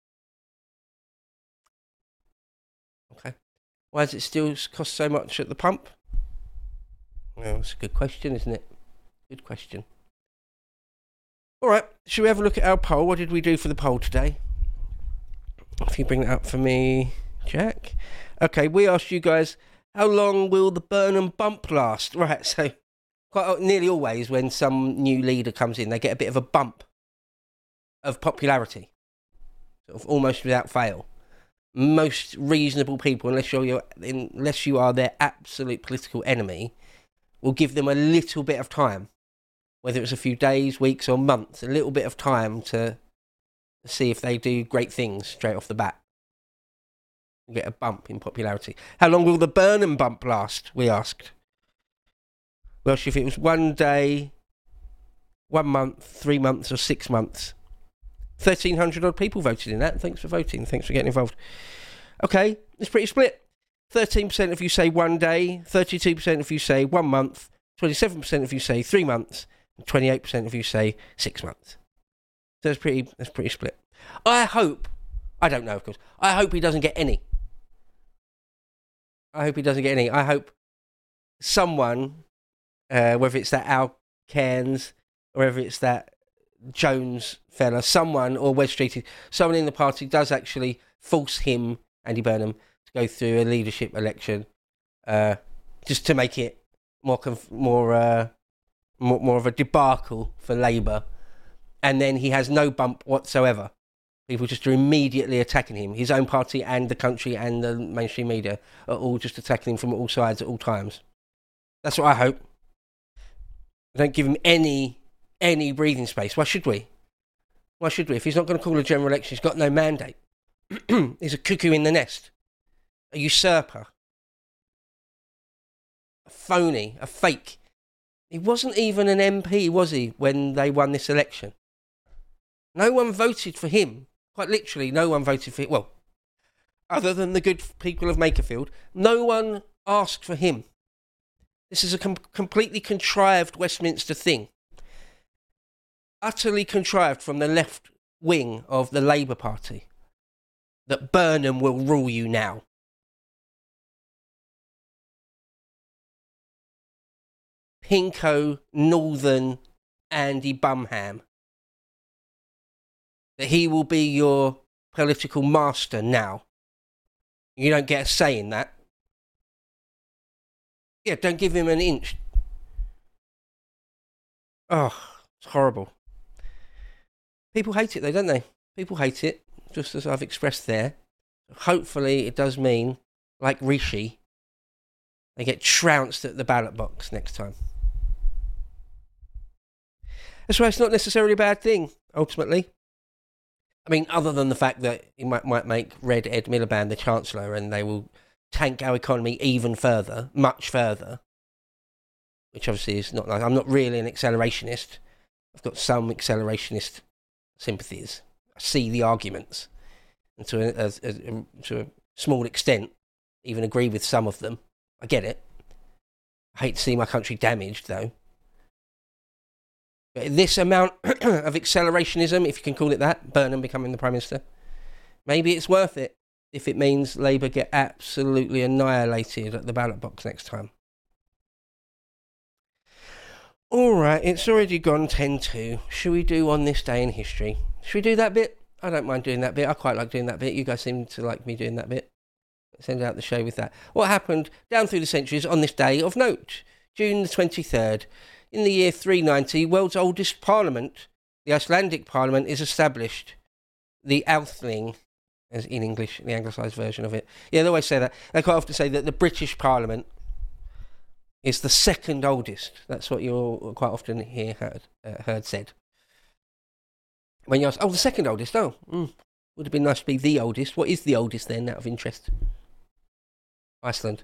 Okay. Why does it still cost so much at the pump? Well, that's a good question, isn't it? Good question. All right, should we have a look at our poll? What did we do for the poll today? If you bring that up for me, Jack. Okay, we asked you guys, how long will the Burnham bump last? Right, so quite nearly always when some new leader comes in, they get a bit of a bump of popularity, sort of almost without fail. Most reasonable people, unless you're, you're unless you are their absolute political enemy, will give them a little bit of time. Whether it's a few days, weeks or months, a little bit of time to see if they do great things straight off the bat. You get a bump in popularity. How long will the Burnham bump last, we asked. Well, if it was one day, one month, three months or six months. thirteen hundred odd people voted in that. Thanks for voting. Thanks for getting involved. Okay, it's pretty split. thirteen percent of you say one day, thirty-two percent of you say one month, twenty-seven percent of you say three months, twenty-eight percent of you say six months. So that's pretty, that's pretty split. I hope, I don't know of course, I hope he doesn't get any. I hope he doesn't get any. I hope someone, uh, whether it's that Al Cairns, or whether it's that Jones fella, someone, or Wes Streeting, someone in the party does actually force him, Andy Burnham, to go through a leadership election, uh, just to make it more conf- more, uh, more more of a debacle for Labour, and then he has no bump whatsoever. People just are immediately attacking him. His own party and the country and the mainstream media are all just attacking him from all sides at all times. That's what I hope. Don't give him any any breathing space. Why should we? Why should we? If he's not going to call a general election, he's got no mandate. He's a cuckoo in the nest. A usurper. A phony. A fake. He wasn't even an M P, was he, when they won this election? No one voted for him. Quite literally, no one voted for him. Well, other than the good people of Makerfield, no one asked for him. This is a com- completely contrived Westminster thing. Utterly contrived from the left wing of the Labour Party. That Burnham will rule you now. Pinko, Northern, Andy Bumham. That he will be your political master now. You don't get a say in that. Yeah, don't give him an inch. Oh, it's horrible. People hate it though, don't they? People hate it, just as I've expressed there. Hopefully it does mean, like Rishi, they get trounced at the ballot box next time. That's why it's not necessarily a bad thing, ultimately. I mean, other than the fact that it might, might make Red Ed Miliband the Chancellor and they will tank our economy even further, much further, which obviously is not like, I'm not really an accelerationist. I've got some accelerationist sympathies. I see the arguments, and to a, a, a, to a small extent, even agree with some of them. I get it. I hate to see my country damaged, though. But this amount of accelerationism, if you can call it that, Burnham becoming the Prime Minister, maybe it's worth it if it means Labour get absolutely annihilated at the ballot box next time. All right, it's already gone ten to. Should we do On This Day in History? Should we do that bit? I don't mind doing that bit. I quite like doing that bit. You guys seem to like me doing that bit. Send out the show with that. What happened down through the centuries on this day of note? June the twenty-third. In the year three ninety, world's oldest parliament, the Icelandic parliament, is established. The Althing, as in English, the anglicised version of it. Yeah, they always say that. They quite often say that the British parliament is the second oldest. That's what you'll quite often hear heard, uh, heard said. When you ask, oh, the second oldest, oh, mm, would have been nice to be the oldest. What is the oldest then, out of interest? Iceland.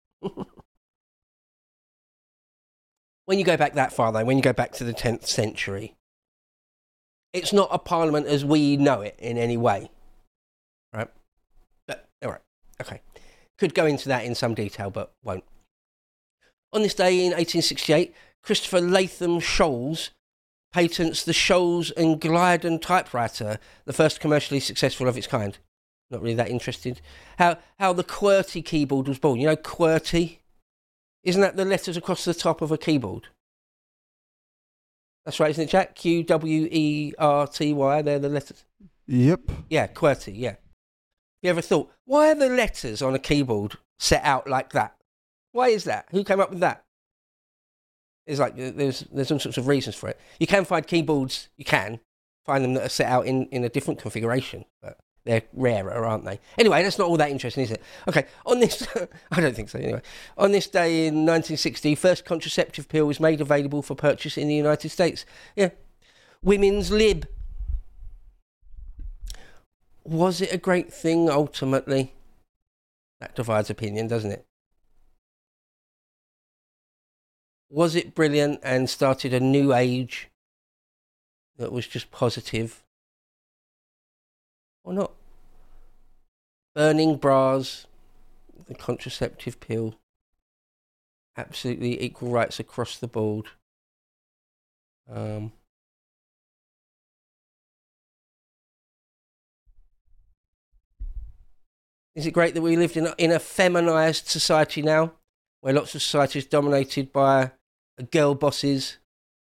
When you go back that far, though, when you go back to the tenth century, it's not a parliament as we know it in any way, right? But, all right, okay. Could go into that in some detail, but won't. On this day in eighteen sixty-eight, Christopher Latham Scholes patents the Scholes and Glyden typewriter, the first commercially successful of its kind. Not really that interested. How how the QWERTY keyboard was born. You know QWERTY? Isn't that the letters across the top of a keyboard? That's right, isn't it, Jack? Q W E R T Y, they're the letters. Yep. Yeah, QWERTY, yeah. You ever thought, why are the letters on a keyboard set out like that? Why is that? Who came up with that? It's like, there's there's all sorts of reasons for it. You can find keyboards, you can find them that are set out in, in a different configuration, but they're rarer, aren't they? Anyway, that's not all that interesting, is it? Okay, on this... I don't think so, anyway. On this day in nineteen sixty, first contraceptive pill was made available for purchase in the United States. Yeah. Women's lib. Was it a great thing, ultimately? That divides opinion, doesn't it? Was it brilliant and started a new age that was just positive? Or not? Burning bras, the contraceptive pill, absolutely equal rights across the board. Um, is it great that we lived in a, in a feminised society now, where lots of society is dominated by girl bosses?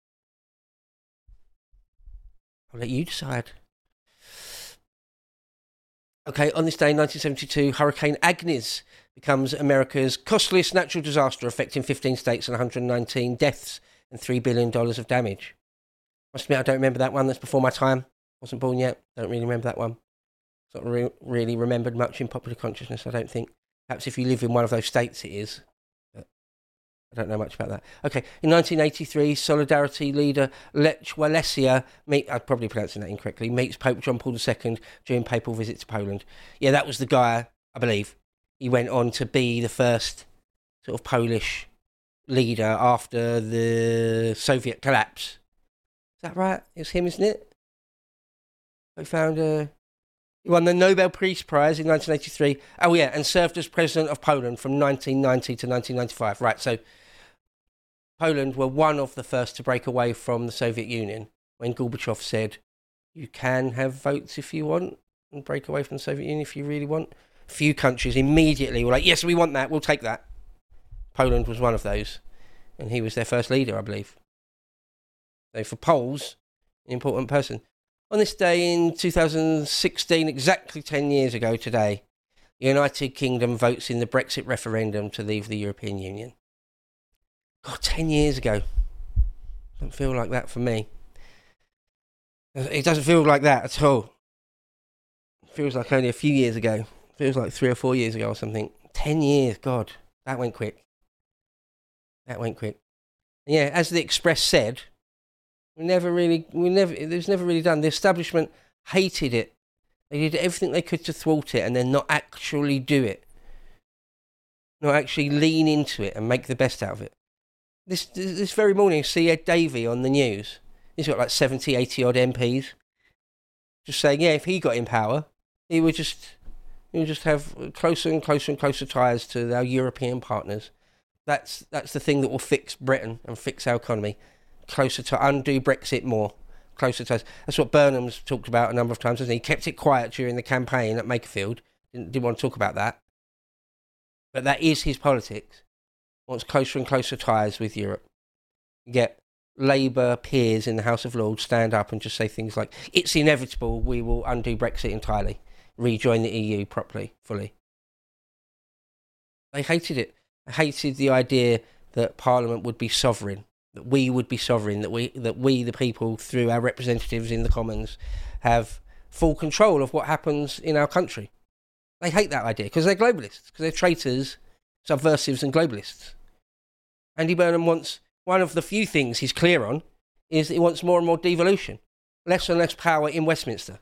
I'll let you decide. Okay, on this day in nineteen seventy-two, Hurricane Agnes becomes America's costliest natural disaster, affecting fifteen states and one hundred nineteen deaths and three billion dollars of damage. Must admit, I don't remember that one. That's before my time. Wasn't born yet. Don't really remember that one. It's not re- really remembered much in popular consciousness, I don't think. Perhaps if you live in one of those states, it is. But I don't know much about that. Okay, in nineteen eighty-three, Solidarity leader Lech Walesa, meet, I'm probably pronouncing that incorrectly, meets Pope John Paul the Second during papal visit to Poland. Yeah, that was the guy, I believe. He went on to be the first sort of Polish leader after the Soviet collapse. Is that right? It's him, isn't it? He found a... He won the Nobel Peace Prize in nineteen eighty-three. Oh, yeah, and served as president of Poland from nineteen ninety to nineteen ninety-five. Right, so Poland were one of the first to break away from the Soviet Union when Gorbachev said, you can have votes if you want and break away from the Soviet Union if you really want. A few countries immediately were like, yes, we want that, we'll take that. Poland was one of those, and he was their first leader, I believe. So for Poles, an important person. On this day in two thousand sixteen, exactly ten years ago today, the United Kingdom votes in the Brexit referendum to leave the European Union. God, ten years ago. Doesn't feel like that for me. It doesn't feel like that at all. It feels like only a few years ago. It feels like three or four years ago or something. Ten years, God, that went quick. That went quick. And yeah, as the Express said, we never really, we never, it was never really done. The establishment hated it. They did everything they could to thwart it and then not actually do it. Not actually lean into it and make the best out of it. This this very morning, see Ed Davey on the news. He's got like seventy, eighty odd M Ps. Just saying, yeah, if he got in power, he would just, he would just have closer and closer and closer ties to our European partners. That's that's the thing that will fix Britain and fix our economy. Closer to undo Brexit more. Closer to us. That's what Burnham's talked about a number of times, hasn't he? He kept it quiet during the campaign at Makerfield. Didn't, didn't want to talk about that. But that is his politics. Wants closer and closer ties with Europe. Get Labour peers in the House of Lords stand up and just say things like, it's inevitable, we will undo Brexit entirely. Rejoin the E U properly, fully. They hated it. They hated the idea that Parliament would be sovereign. That we would be sovereign, that we, that we, the people, through our representatives in the Commons, have full control of what happens in our country. They hate that idea because they're globalists, because they're traitors, subversives and globalists. Andy Burnham wants, one of the few things he's clear on, is that he wants more and more devolution, less and less power in Westminster.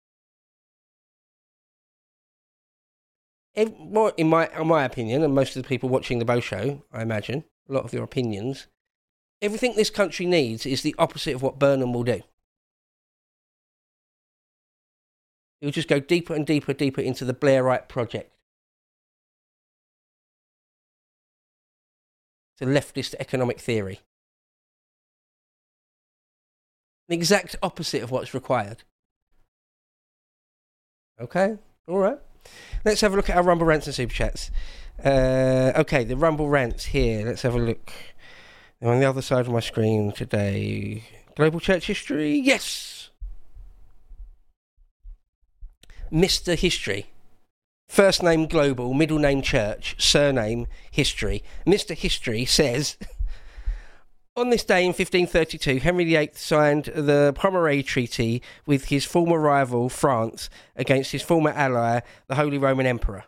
In my, in my opinion, and most of the people watching the Bow Show, I imagine, a lot of your opinions, everything this country needs is the opposite of what Burnham will do. He'll just go deeper and deeper, deeper into the Blairite project. It's a leftist economic theory. The exact opposite of what's required. Okay, all right. Let's have a look at our Rumble Rants and Super Chats. Uh, okay, the Rumble Rants here. Let's have a look. They're on the other side of my screen today. Global Church History, yes! Mister History. First name Global, middle name Church, surname History. Mister History says, on this day in fifteen thirty-two, Henry the Eighth signed the Pomereux Treaty with his former rival, France, against his former ally, the Holy Roman Emperor.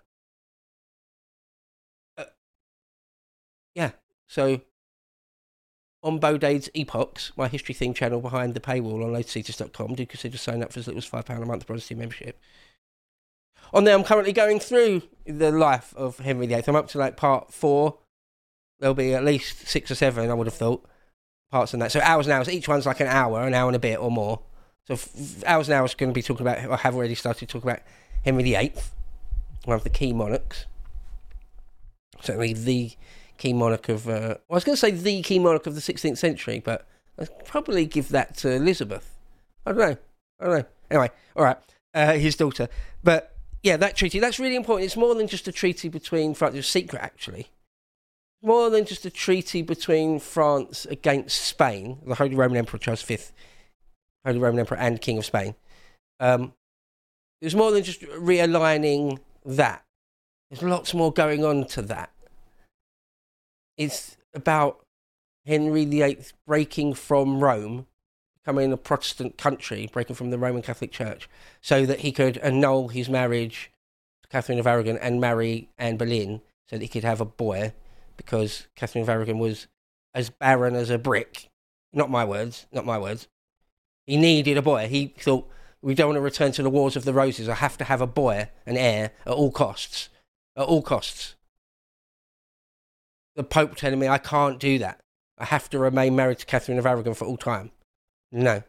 Uh, yeah, so on Bodade's Epochs, my history theme channel behind the paywall on lotus eaters dot com, do consider signing up for as little as five pounds a month Protestant membership. On there, I'm currently going through the life of Henry the Eighth. I'm up to like part four. There'll be at least six or seven, I would have thought, parts on that. So hours and hours. Each one's like an hour, an hour and a bit or more. So f- hours and hours going to be talking about, I have already started talking about Henry the Eighth, one of the key monarchs. Certainly the key monarch of, uh, well, I was going to say the key monarch of the sixteenth century, but I'd probably give that to Elizabeth. I don't know. I don't know. Anyway, all right. Uh, his daughter. But yeah, that treaty, that's really important. It's more than just a treaty between France. It was secret, actually. More than just a treaty between France against Spain, the Holy Roman Emperor Charles the Fifth, Holy Roman Emperor and King of Spain. Um, it was more than just realigning that. There's lots more going on to that. It's about Henry the Eighth breaking from Rome, becoming a Protestant country, breaking from the Roman Catholic Church, so that he could annul his marriage to Catherine of Aragon and marry Anne Boleyn, so that he could have a boy, because Catherine of Aragon was as barren as a brick. Not my words, not my words. He needed a boy. He thought, we don't want to return to the Wars of the Roses. I have to have a boy, an heir, at all costs. At all costs. the Pope telling me I can't do that. I have to remain married to Catherine of Aragon for all time. No.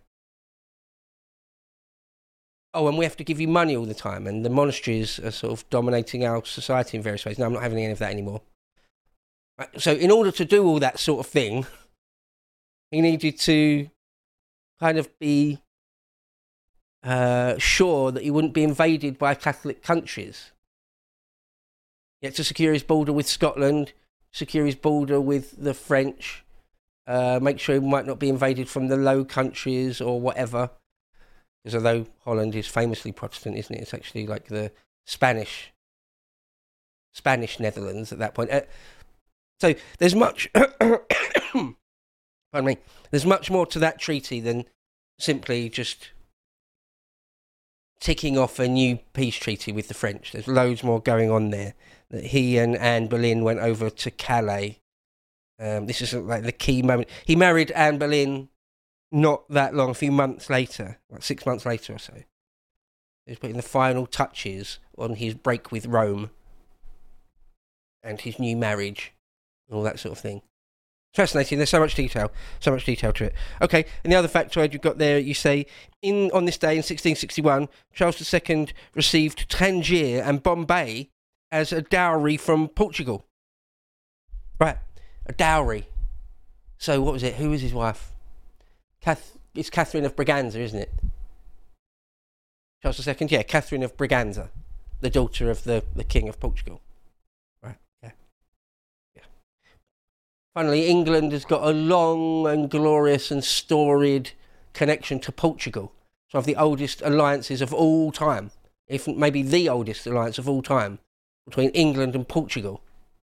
Oh, and we have to give you money all the time, and the monasteries are sort of dominating our society in various ways. No, I'm not having any of that anymore. Right, so in order to do all that sort of thing, he needed to kind of be uh, sure that he wouldn't be invaded by Catholic countries. He had to secure his border with Scotland, secure his border with the French, uh, make sure he might not be invaded from the Low Countries or whatever. Because although Holland is famously Protestant, isn't it? It's actually like the Spanish, Spanish Netherlands at that point. Uh, so there's much, pardon me, there's much more to that treaty than simply just ticking off a new peace treaty with the French. There's loads more going on there. That he and Anne Boleyn went over to Calais. Um, this is like the key moment. He married Anne Boleyn not that long, a few months later, like six months later or so. He was putting the final touches on his break with Rome and his new marriage and all that sort of thing. Fascinating. There's so much detail, so much detail to it. Okay, and the other factoid you've got there, you say, in on this day in sixteen sixty-one, Charles the Second received Tangier and Bombay as a dowry from Portugal. Right, a dowry. So what was it? Who was his wife? Kath- it's Catherine of Braganza, isn't it? Charles the Second, yeah, Catherine of Braganza, the daughter of the, the King of Portugal. Right, yeah. yeah. Finally, England has got a long and glorious and storied connection to Portugal. It's one of the oldest alliances of all time, if maybe the oldest alliance of all time, between England and Portugal.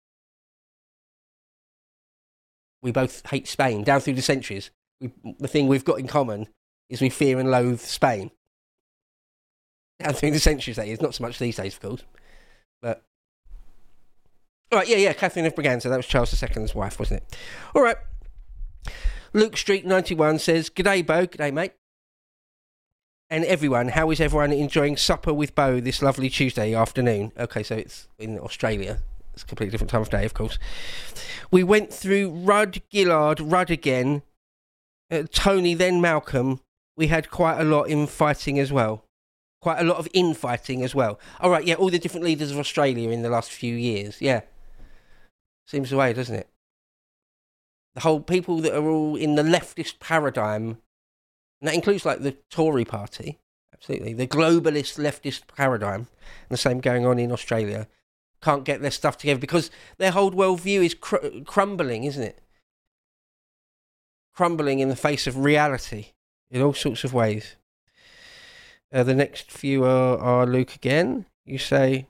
We both hate Spain, down through the centuries. We, the thing we've got in common is we fear and loathe Spain. Down through the centuries, that is. Not so much these days, of course. But, all right, yeah, yeah, Catherine of Braganza. That was Charles the Second's wife, wasn't it? All right. Luke Street ninety-one says, G'day, Bo. G'day, mate. And everyone, how is everyone enjoying supper with Bo this lovely Tuesday afternoon? Okay, so it's in Australia. It's a completely different time of day, of course. We went through Rudd, Gillard, Rudd again, uh, Tony, then Malcolm. We had quite a lot in fighting as well. Quite a lot of infighting as well. All right, yeah, all the different leaders of Australia in the last few years. Yeah. Seems the way, doesn't it? The whole people that are all in the leftist paradigm, and that includes like the Tory party, absolutely, the globalist leftist paradigm, and the same going on in Australia, can't get their stuff together because their whole worldview is cr- crumbling, isn't it? Crumbling in the face of reality in all sorts of ways. Uh, the next few are, are Luke again. You say,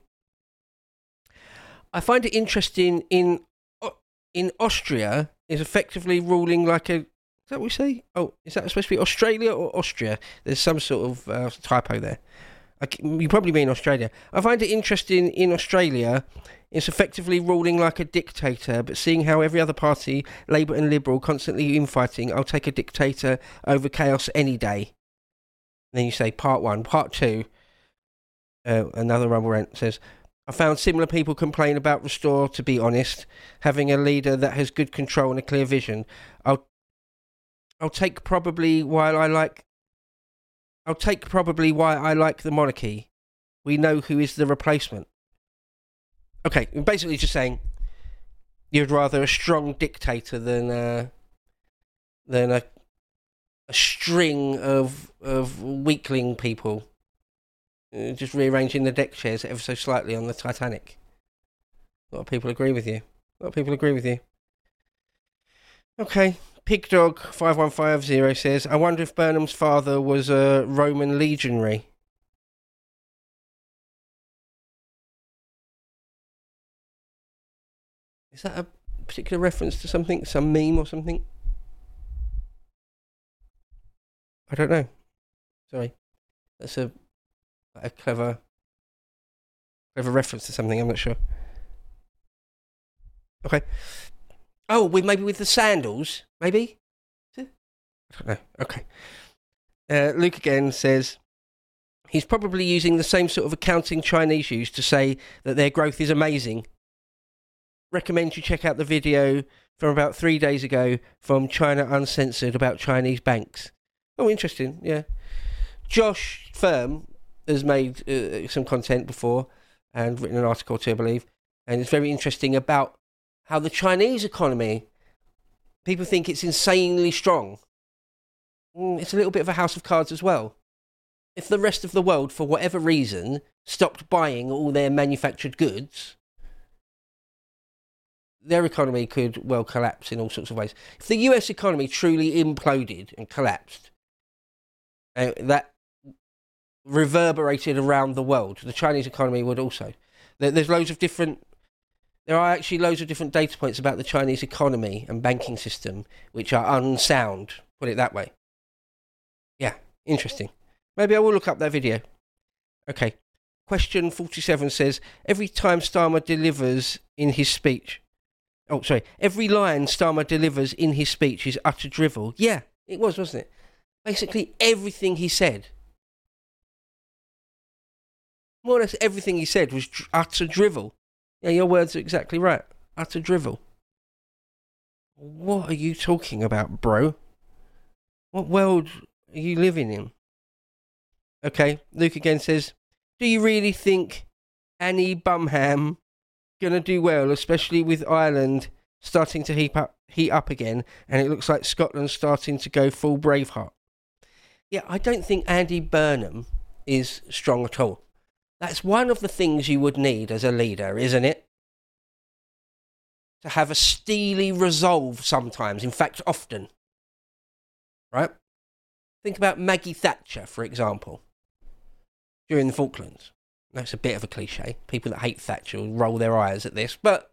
I find it interesting in in Austria is effectively ruling like a, is that what we say? Oh, is that supposed to be Australia or Austria? There's some sort of uh, typo there. I, you probably mean Australia. I find it interesting in Australia, it's effectively ruling like a dictator, but seeing how every other party, Labour and Liberal, constantly infighting, I'll take a dictator over chaos any day. And then you say part one. Part two, uh, another rumble rant says, I found similar people complain about Restore, to be honest, having a leader that has good control and a clear vision. I'll I'll take probably while I like I'll take probably why I like the monarchy. We know who is the replacement. Okay, basically just saying you'd rather a strong dictator than uh, than a a string of of weakling people uh, just rearranging the deck chairs ever so slightly on the Titanic. A lot of people agree with you. A lot of people agree with you. Okay. Pigdog five one five zero says, I wonder if Burnham's father was a Roman legionary. Is that a particular reference to something? Some meme or something? I don't know. Sorry. That's a a clever clever reference to something, I'm not sure. Okay. Oh, we maybe with the sandals, maybe? I don't know. Okay. Uh, Luke again says, he's probably using the same sort of accounting Chinese use to say that their growth is amazing. recommend you check out the video from about three days ago from China Uncensored about Chinese banks. Oh, interesting, yeah. Josh Firm has made uh, some content before and written an article too, I believe, and it's very interesting about how the Chinese economy, people think it's insanely strong. Mm, it's a little bit of a house of cards as well. If the rest of the world, for whatever reason, stopped buying all their manufactured goods, their economy could, well, collapse in all sorts of ways. If the U S economy truly imploded and collapsed, uh, that reverberated around the world, the Chinese economy would also. There, there's loads of different... There are actually loads of different data points about the Chinese economy and banking system which are unsound, put it that way. Yeah, interesting. Maybe I will look up that video. Okay. Question forty-seven says, every time Starmer delivers in his speech... Oh, sorry. Every line Starmer delivers in his speech is utter drivel. Yeah, it was, wasn't it? Basically everything he said. More or less everything he said was dr- utter drivel. Yeah, your words are exactly right. Utter drivel. What are you talking about, bro? What world are you living in? Okay, Luke again says, do you really think Annie Bumham gonna do well, especially with Ireland starting to heat up, heat up again, and it looks like Scotland's starting to go full Braveheart? Yeah, I don't think Andy Burnham is strong at all. That's one of the things you would need as a leader, isn't it? To have a steely resolve sometimes, in fact, often. Right? Think about Maggie Thatcher, for example, during the Falklands. That's a bit of a cliche. People that hate Thatcher will roll their eyes at this, but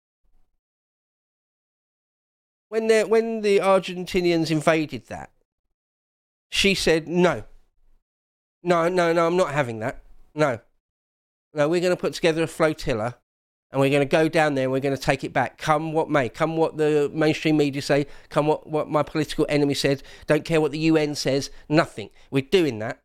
when the when the Argentinians invaded that, she said, no. No, no, no, I'm not having that. No. No, we're going to put together a flotilla and we're going to go down there and we're going to take it back. Come what may. Come what the mainstream media say. Come what, what my political enemy said. Don't care what the U N says. Nothing. We're doing that.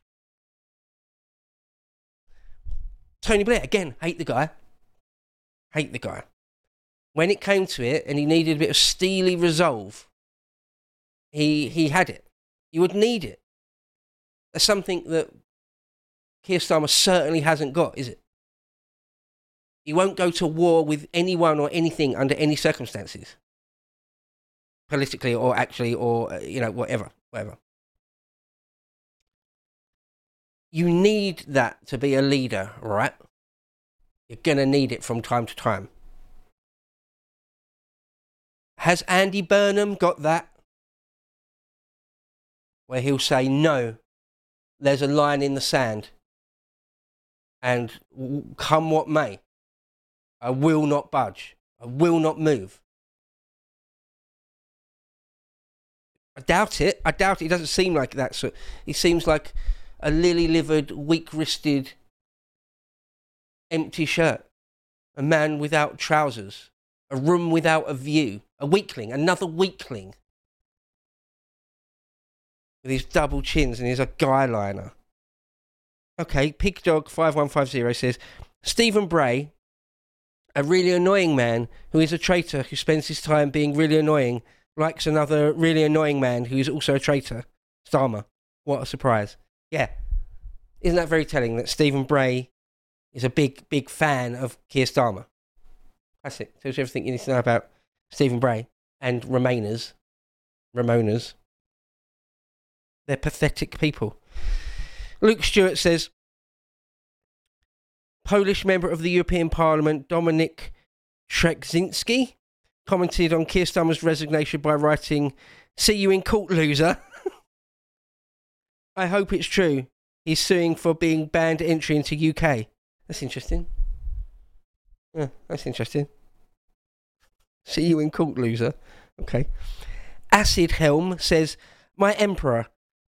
Tony Blair, again, hate the guy. Hate the guy. When it came to it and he needed a bit of steely resolve, he he had it. You would need it. That's something that Keir Starmer certainly hasn't got, is it? He won't go to war with anyone or anything under any circumstances. Politically or actually or, uh, you know, whatever, whatever. You need that to be a leader, right? You're going to need it from time to time. Has Andy Burnham got that? Where he'll say, no, there's a line in the sand. And come what may, I will not budge. I will not move. I doubt it. I doubt it. He doesn't seem like that. So he seems like a lily-livered, weak-wristed, empty shirt. A man without trousers. A room without a view. A weakling. Another weakling. With his double chins and his guy liner. Okay, Pigdog five one five zero says, Stephen Bray, a really annoying man who is a traitor who spends his time being really annoying, likes another really annoying man who is also a traitor. Starmer. What a surprise. Yeah. Isn't that very telling that Stephen Bray is a big, big fan of Keir Starmer? That's it. Tells you everything you need to know about Stephen Bray and Remainers. Ramonas. They're pathetic people. Luke Stewart says, Polish member of the European Parliament Dominik Trzcinski commented on Keir Starmer's resignation by writing, see you in court, loser. I hope it's true. He's suing for being banned entry into U K. That's interesting. Yeah, that's interesting. See you in court, loser. Okay. Acid Helm says, my emperor...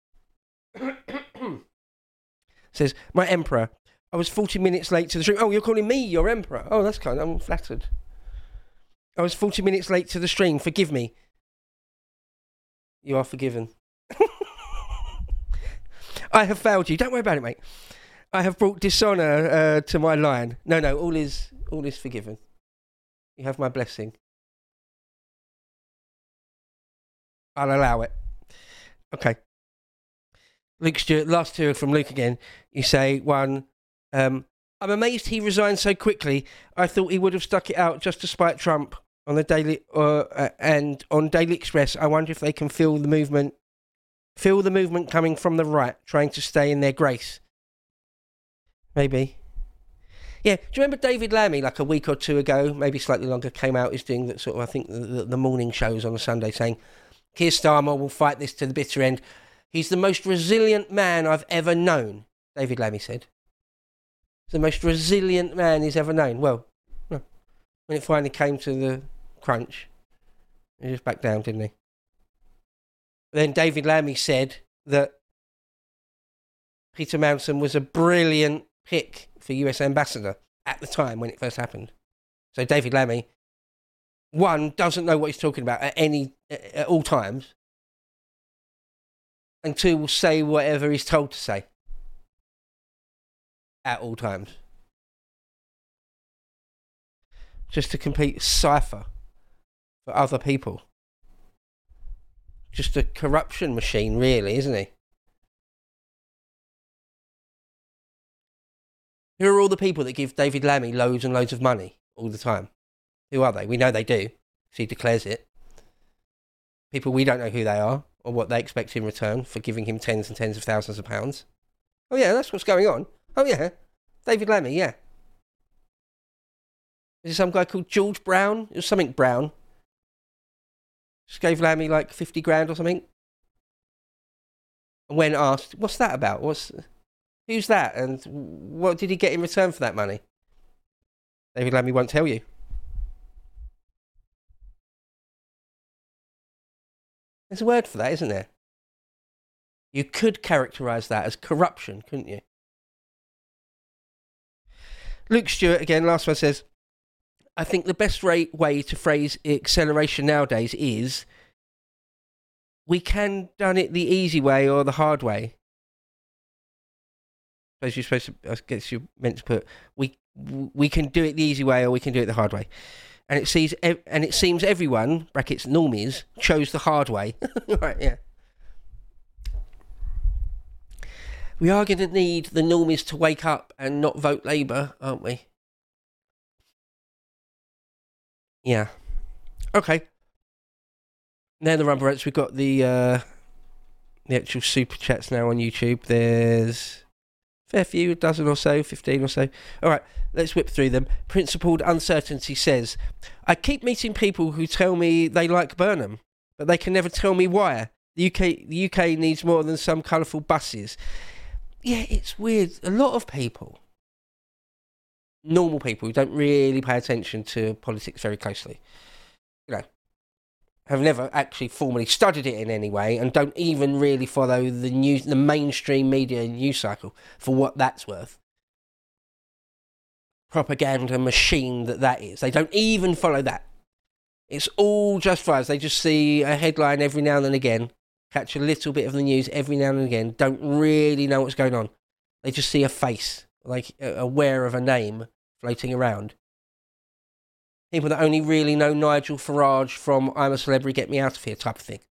says, my emperor, I was forty minutes late to the stream. Oh, you're calling me your emperor? Oh, that's kind of, I'm flattered. I was forty minutes late to the stream. Forgive me. You are forgiven. I have failed you. Don't worry about it, mate. I have brought dishonour uh, to my line. No, no, all is all is forgiven. You have my blessing. I'll allow it. Okay. Luke Stewart, last two from Luke again. You say, one, um, I'm amazed he resigned so quickly. I thought he would have stuck it out just to spite Trump on the Daily uh, uh, and on Daily Express. I wonder if they can feel the movement, feel the movement coming from the right, trying to stay in their grace. Maybe. Yeah, do you remember David Lammy, like a week or two ago, maybe slightly longer, came out, is doing that sort of, I think, the, the morning shows on a Sunday, saying, Keir Starmer will fight this to the bitter end. He's the most resilient man I've ever known, David Lammy said. The most resilient man he's ever known. Well, no. When it finally came to the crunch, he just backed down, didn't he? Then David Lammy said that Peter Manson was a brilliant pick for U S ambassador at the time when it first happened. So David Lammy, one, doesn't know what he's talking about at any at all times, and two, will say whatever he's told to say at all times. Just a complete cipher for other people. Just a corruption machine, really, isn't he? Who are all the people that give David Lammy loads and loads of money all the time? Who are they? We know they do, because he declares it. People we don't know who they are, or what they expect in return for giving him tens and tens of thousands of pounds. Oh yeah, that's what's going on. Oh yeah, David Lammy, yeah. Is it some guy called George Brown? It was something Brown. Just gave Lammy like fifty grand or something. And when asked, what's that about? What's... Who's that, and what did he get in return for that money? David Lammy won't tell you. There's a word for that, isn't there? You could characterise that as corruption, couldn't you? Luke Stewart, again, last one, says, I think the best rate way to phrase acceleration nowadays is, we can done it the easy way or the hard way. As you're supposed to, I guess you're meant to put, we we can do it the easy way or we can do it the hard way, and it sees and it seems everyone (brackets normies) chose the hard way. Right? Yeah. We are going to need the normies to wake up and not vote Labour, aren't we? Yeah. Okay. Now the rubber rates. We've got the uh, the actual super chats now on YouTube. There's fair few, a dozen or so, fifteen or so. All right, let's whip through them. Principled Uncertainty says, I keep meeting people who tell me they like Burnham, but they can never tell me why. The U K, the U K needs more than some colourful buses. Yeah, it's weird. A lot of people, normal people who don't really pay attention to politics very closely, you know, have never actually formally studied it in any way and don't even really follow the news, the mainstream media news cycle for what that's worth. Propaganda machine that that is. They don't even follow that. It's all just for us. They just see a headline every now and again, catch a little bit of the news every now and again, don't really know what's going on. They just see a face, like aware of a name floating around. People that only really know Nigel Farage from I'm a Celebrity, Get Me Out of Here type of thing.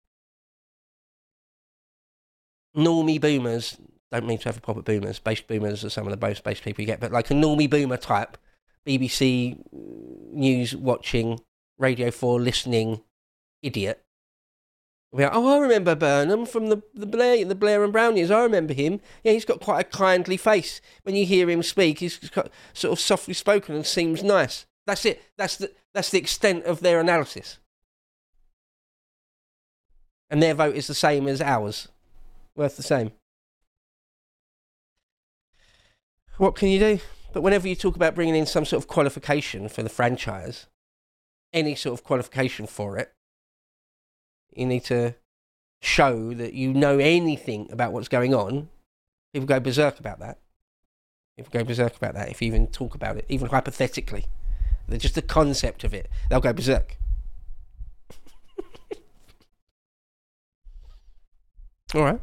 Normie boomers, don't mean to have a pop at boomers, base boomers are some of the most base people you get, but like a normie boomer type, B B C News watching, Radio four listening idiot. We are, oh, I remember Burnham from the, the Blair the Blair and Brown years. I remember him. Yeah, he's got quite a kindly face. When you hear him speak, he's got sort of softly spoken and seems nice. That's it. That's the that's the extent of their analysis. And their vote is the same as ours. Worth the same. What can you do? But whenever you talk about bringing in some sort of qualification for the franchise, any sort of qualification for it, you need to show that you know anything about what's going on. People go berserk about that. People go berserk about that if you even talk about it, even hypothetically. Just the concept of it, they'll go berserk. All right.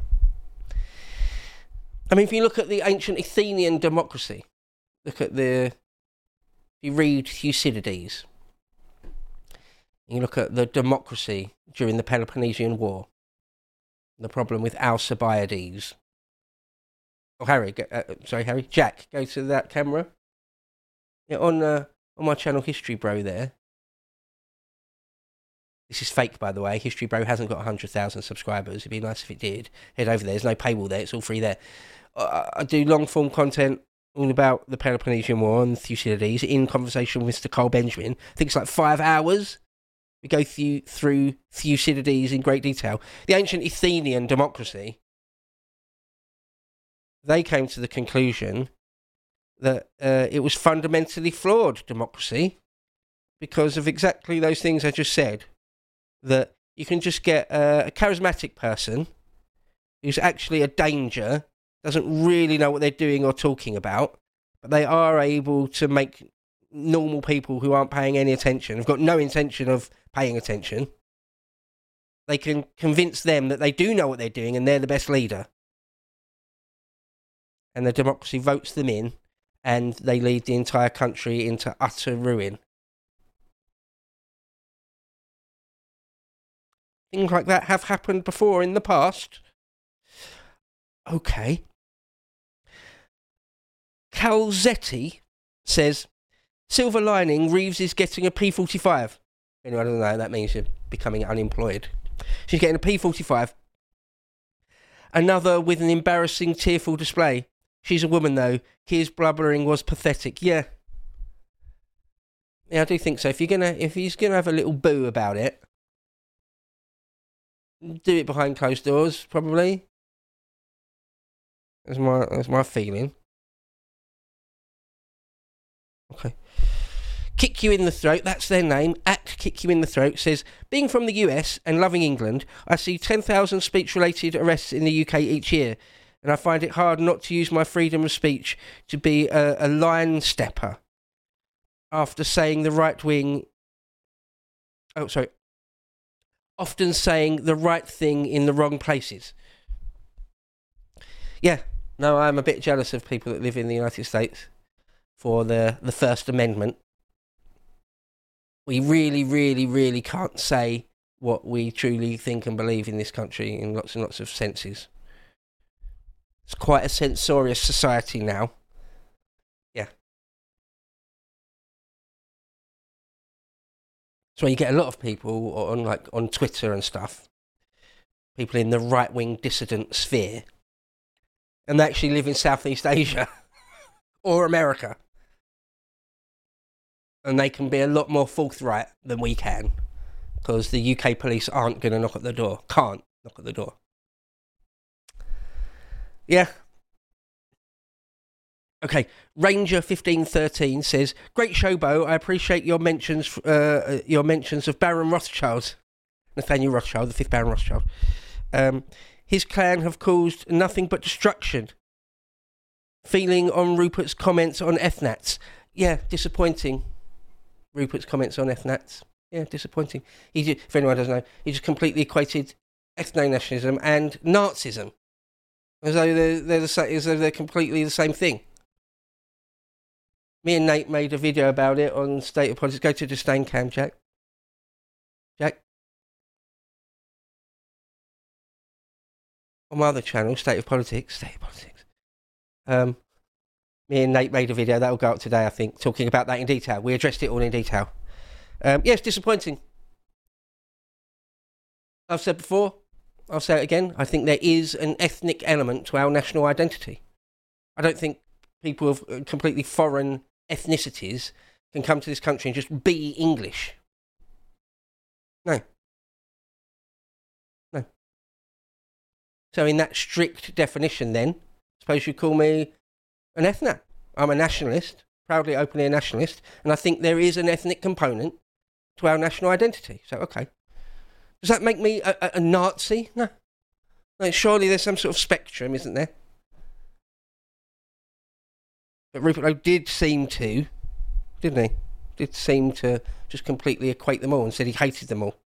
I mean, if you look at the ancient Athenian democracy, look at the, if you read Thucydides, You look at the democracy during the Peloponnesian War, the problem with Alcibiades. Oh, Harry, go, uh, sorry, Harry, Jack, go to that camera. Yeah, on uh, on my channel, History Bro. There. This is fake, by the way. History Bro hasn't got one hundred thousand subscribers. It'd be nice if it did. Head over there. There's no paywall there. It's all free there. Uh, I do long-form content all about the Peloponnesian War and Thucydides in conversation with Mister Carl Benjamin. I think it's like five hours. We go through, through Thucydides in great detail. The ancient Athenian democracy, they came to the conclusion that uh, it was fundamentally flawed democracy because of exactly those things I just said. That you can just get a, a charismatic person who's actually a danger, doesn't really know what they're doing or talking about, but they are able to make normal people who aren't paying any attention, have got no intention of paying attention, they can convince them that they do know what they're doing and they're the best leader. And the democracy votes them in and they lead the entire country into utter ruin. Things like that have happened before in the past. Okay. Calzetti says, silver lining, Reeves is getting a P forty-five. Anyway, I don't know, that means you're becoming unemployed. She's getting a P forty-five. Another with an embarrassing, tearful display. She's a woman, though. Keir's blubbering was pathetic. Yeah. Yeah, I do think so. If you're gonna, if he's gonna have a little boo about it, do it behind closed doors, probably. That's my that's my feeling. Okay. Kick You in the Throat, that's their name, at Kick You in the Throat, says, being from the U S and loving England, I see ten thousand speech-related arrests in the U K each year, and I find it hard not to use my freedom of speech to be a, a line stepper after saying the right wing... Oh, sorry. Often saying the right thing in the wrong places. Yeah, no, I'm a bit jealous of people that live in the United States for the, the First Amendment. We really, really, really can't say what we truly think and believe in this country in lots and lots of senses. It's quite a censorious society now. Yeah. So you get a lot of people on like on Twitter and stuff, people in the right-wing dissident sphere, and they actually live in Southeast Asia or America. And they can be a lot more forthright than we can, because the U K police aren't going to knock at the door. Can't knock at the door. Yeah. Okay, Ranger fifteen thirteen says, great show, Bo. I appreciate your mentions uh, your mentions of Baron Rothschild, Nathaniel Rothschild, the fifth Baron Rothschild. Um, his clan have caused nothing but destruction. Feeling on Rupert's comments on ethnats. Yeah, disappointing. Rupert's comments on ethnats. Yeah, disappointing. He just, if anyone doesn't know, he just completely equated ethno-nationalism and Nazism. As though they're, they're, the, as though they're completely the same thing. Me and Nate made a video about it on State of Politics. Go to the Disdain Cam, Jack. Jack? On my other channel, State of Politics. State of Politics. Um, me and Nate made a video, that'll go up today, I think, talking about that in detail. We addressed it all in detail. Um, yeah, it's disappointing. I've said before, I'll say it again, I think there is an ethnic element to our national identity. I don't think people of completely foreign ethnicities can come to this country and just be English. No. No. So in that strict definition then, suppose you call me an ethnat. I'm a nationalist, proudly, openly a nationalist, and I think there is an ethnic component to our national identity. So, okay. Does that make me a, a, a Nazi? No. No. Surely there's some sort of spectrum, isn't there? But Rupert Lowe did seem to, didn't he? Did seem to just completely equate them all and said he hated them all.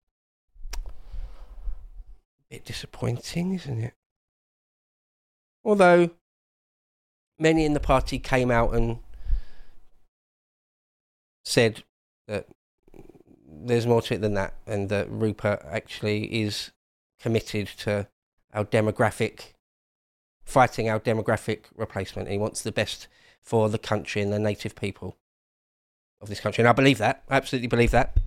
Bit disappointing, isn't it? Although many in the party came out and said that there's more to it than that, and that Rupert actually is committed to our demographic, fighting our demographic replacement. He wants the best for the country and the native people of this country, and I believe that. I absolutely believe that.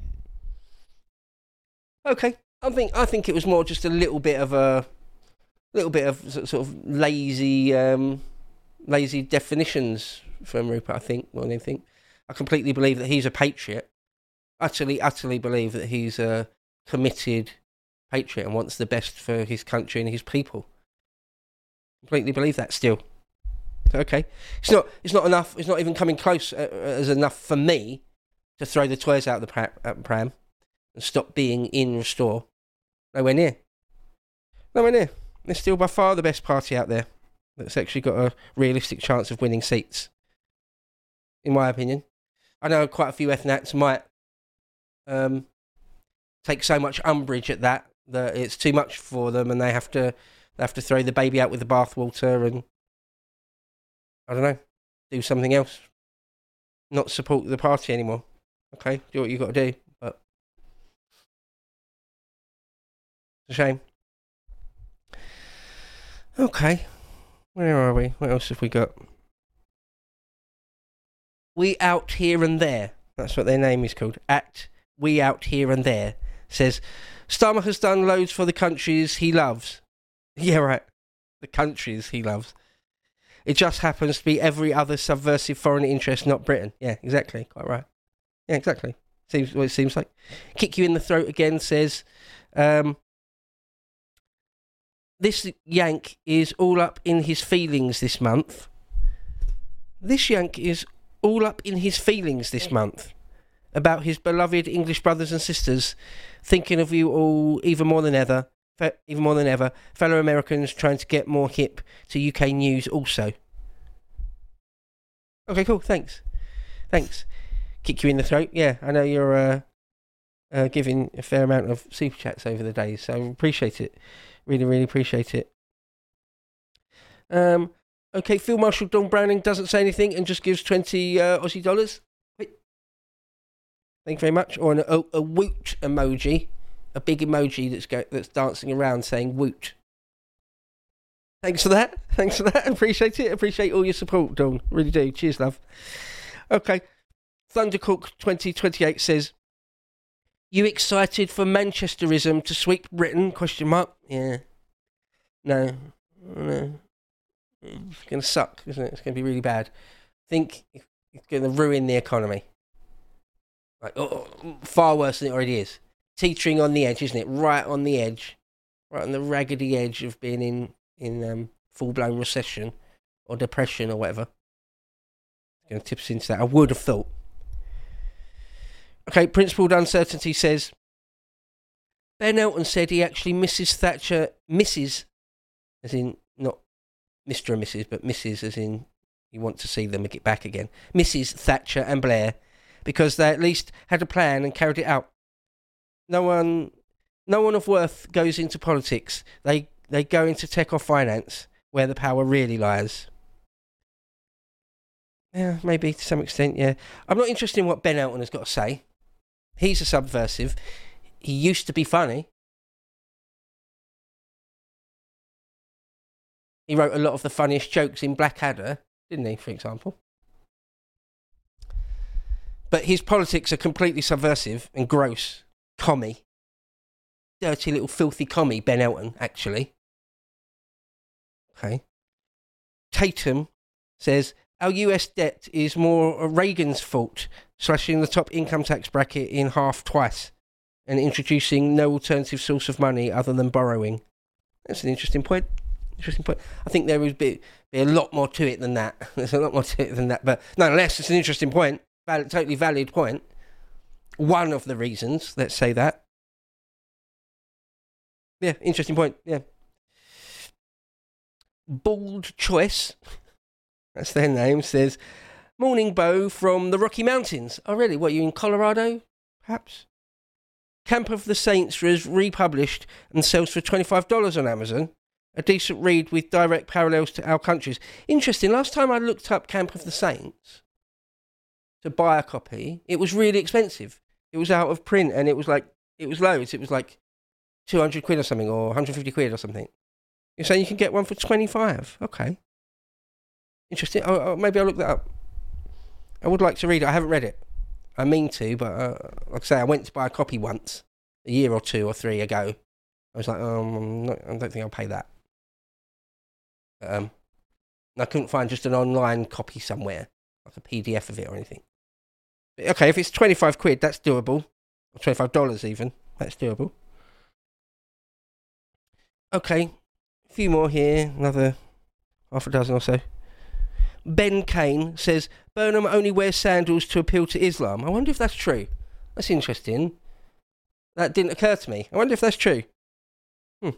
Okay, I think I think it was more just a little bit of a little bit of sort of lazy, um, lazy definitions from Rupert. I think more than anything, I completely believe that he's a patriot. Utterly, utterly believe that he's a committed patriot and wants the best for his country and his people. Completely believe that still. Okay, it's not. It's not enough. It's not even coming close uh, as enough for me to throw the toys out of the pram, out the pram and stop being in Restore. Nowhere near. Nowhere near. They're still by far the best party out there that's actually got a realistic chance of winning seats, in my opinion. I know quite a few F NATs might um, take so much umbrage at that that it's too much for them, and they have to they have to throw the baby out with the bathwater and, I don't know, do something else. Not support the party anymore. Okay, do what you got to do, but it's a shame. Okay, where are we? What else have we got? We Out Here and There. That's what their name is called. At We Out Here and There. Says, Starmer has done loads for the countries he loves. Yeah, right. The countries he loves. It just happens to be every other subversive foreign interest, not Britain. Yeah, exactly. Quite right. Yeah, exactly. Seems what it seems like. Kick you in the throat again says, um, this yank is all up in his feelings this month. This yank is all up in his feelings this month about his beloved English brothers and sisters, thinking of you all even more than ever, fe- even more than ever, fellow Americans trying to get more hip to U K news also. Okay, cool, thanks. Thanks. Kick you in the throat. Yeah, I know you're uh, uh, giving a fair amount of super chats over the days, so I appreciate it. Really, really appreciate it. Um, okay, Field Marshal Don Browning doesn't say anything and just gives twenty uh, Aussie dollars. Wait. Thank you very much. Or an, a, a woot emoji, a big emoji that's go, that's dancing around saying woot. Thanks for that. Thanks for that. Appreciate it. Appreciate all your support, Don. Really do. Cheers, love. Okay. Thundercook twenty twenty-eight says, you excited for Manchesterism to sweep Britain? Question mark. Yeah. No. No. It's going to suck, isn't it? It's going to be really bad. I think it's going to ruin the economy. Like, oh, far worse than it already is. Teetering on the edge, isn't it? Right on the edge. Right on the raggedy edge of being in, in um, full-blown recession or depression or whatever. It's going to tip us into that. I would have thought. Okay, Principled Uncertainty says, Ben Elton said he actually misses Thatcher, Misses, as in not Mister and Missus, but Missus as in you want to see them get back again. Missus Thatcher and Blair, because they at least had a plan and carried it out. No one, no one of worth goes into politics. They they go into tech or finance, where the power really lies. Yeah, maybe to some extent, yeah. I'm not interested in what Ben Elton has got to say. He's a subversive. He used to be funny. He wrote a lot of the funniest jokes in Blackadder, didn't he, for example? But his politics are completely subversive and gross. Commie. Dirty little filthy commie, Ben Elton, actually. Okay. Tatum says, our U S debt is more Reagan's fault, slashing the top income tax bracket in half twice and introducing no alternative source of money other than borrowing. That's an interesting point. Interesting point. I think there would be, be a lot more to it than that. There's a lot more to it than that. But nonetheless, it's an interesting point. Valid, totally valid point. One of the reasons, let's say that. Yeah, interesting point. Yeah. Bald Choice, that's their name, says, morning, Bo, from the Rocky Mountains. Oh, really? What, you in Colorado, perhaps? Camp of the Saints was republished and sells for twenty-five dollars on Amazon. A decent read with direct parallels to our countries. Interesting. Last time I looked up Camp of the Saints to buy a copy, it was really expensive. It was out of print, and it was like it was loads. It was like two hundred quid or something, or one hundred fifty quid or something. You're saying you can get one for twenty-five? Okay, interesting. Oh, oh, maybe I'll look that up. I would like to read it. I haven't read it. I mean to, but uh, like I say, I went to buy a copy once a year or two or three ago. I was like, um, I'm not, I don't think I'll pay that. Um, I couldn't find just an online copy somewhere, like a P D F of it or anything. But okay, if it's twenty-five quid, that's doable. Or twenty-five dollars even, that's doable. Okay, a few more here, another half a dozen or so. Ben Kane says, Burnham only wears sandals to appeal to Islam. I wonder if that's true. That's interesting. That didn't occur to me. I wonder if that's true. Hmm.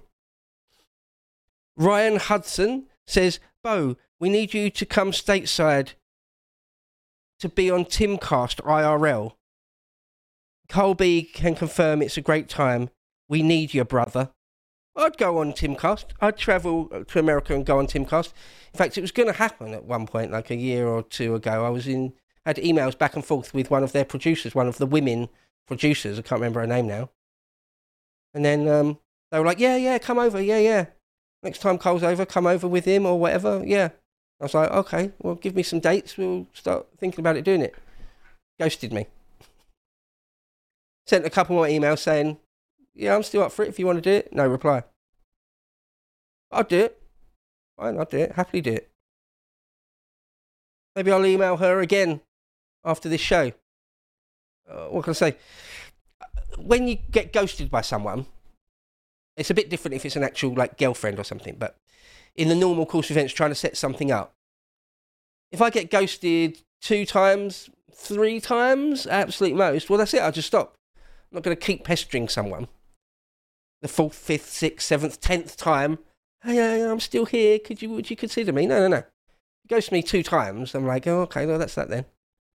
Ryan Hudson says, Bo, we need you to come stateside to be on Timcast I R L. Colby can confirm it's a great time. We need you, brother. I'd go on Timcast. I'd travel to America and go on Timcast. In fact, it was going to happen at one point, like a year or two ago. I was in, had emails back and forth with one of their producers, one of the women producers. I can't remember her name now. And then um, they were like, yeah, yeah, come over. Yeah, yeah. Next time Cole's over, come over with him or whatever. Yeah. I was like, okay, well, give me some dates. We'll start thinking about it, doing it. Ghosted me. Sent a couple more emails saying, yeah, I'm still up for it if you want to do it. No reply. I'll do it. Fine, I'll do it. Happily do it. Maybe I'll email her again after this show. Uh, what can I say? When you get ghosted by someone, it's a bit different if it's an actual like girlfriend or something, but in the normal course of events, trying to set something up. If I get ghosted two times, three times, absolute most, well, that's it. I'll just stop. I'm not going to keep pestering someone. The fourth, fifth, sixth, seventh, tenth time. Hey, hey, I'm still here. Could you, would you consider me? No, no, no. Ghost me two times. I'm like, oh, okay, well, that's that then.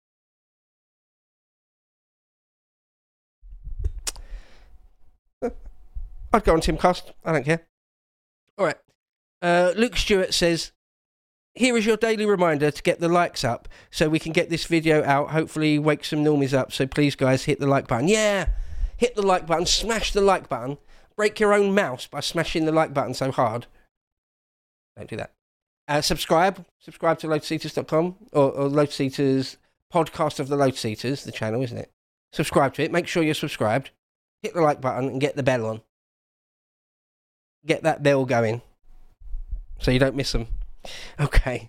I'd go on Timcast. I don't care. All right. Uh, Luke Stewart says, here is your daily reminder to get the likes up so we can get this video out. Hopefully wake some normies up. So please, guys, hit the like button. Yeah, hit the like button. Smash the like button. Break your own mouse by smashing the like button so hard. Don't do that. Uh, subscribe. Subscribe to lotus eaters dot com or, or Lotus Eaters, podcast of the Lotus Eaters, the channel, isn't it? Subscribe to it. Make sure you're subscribed. Hit the like button and get the bell on. Get that bell going so you don't miss them. Okay.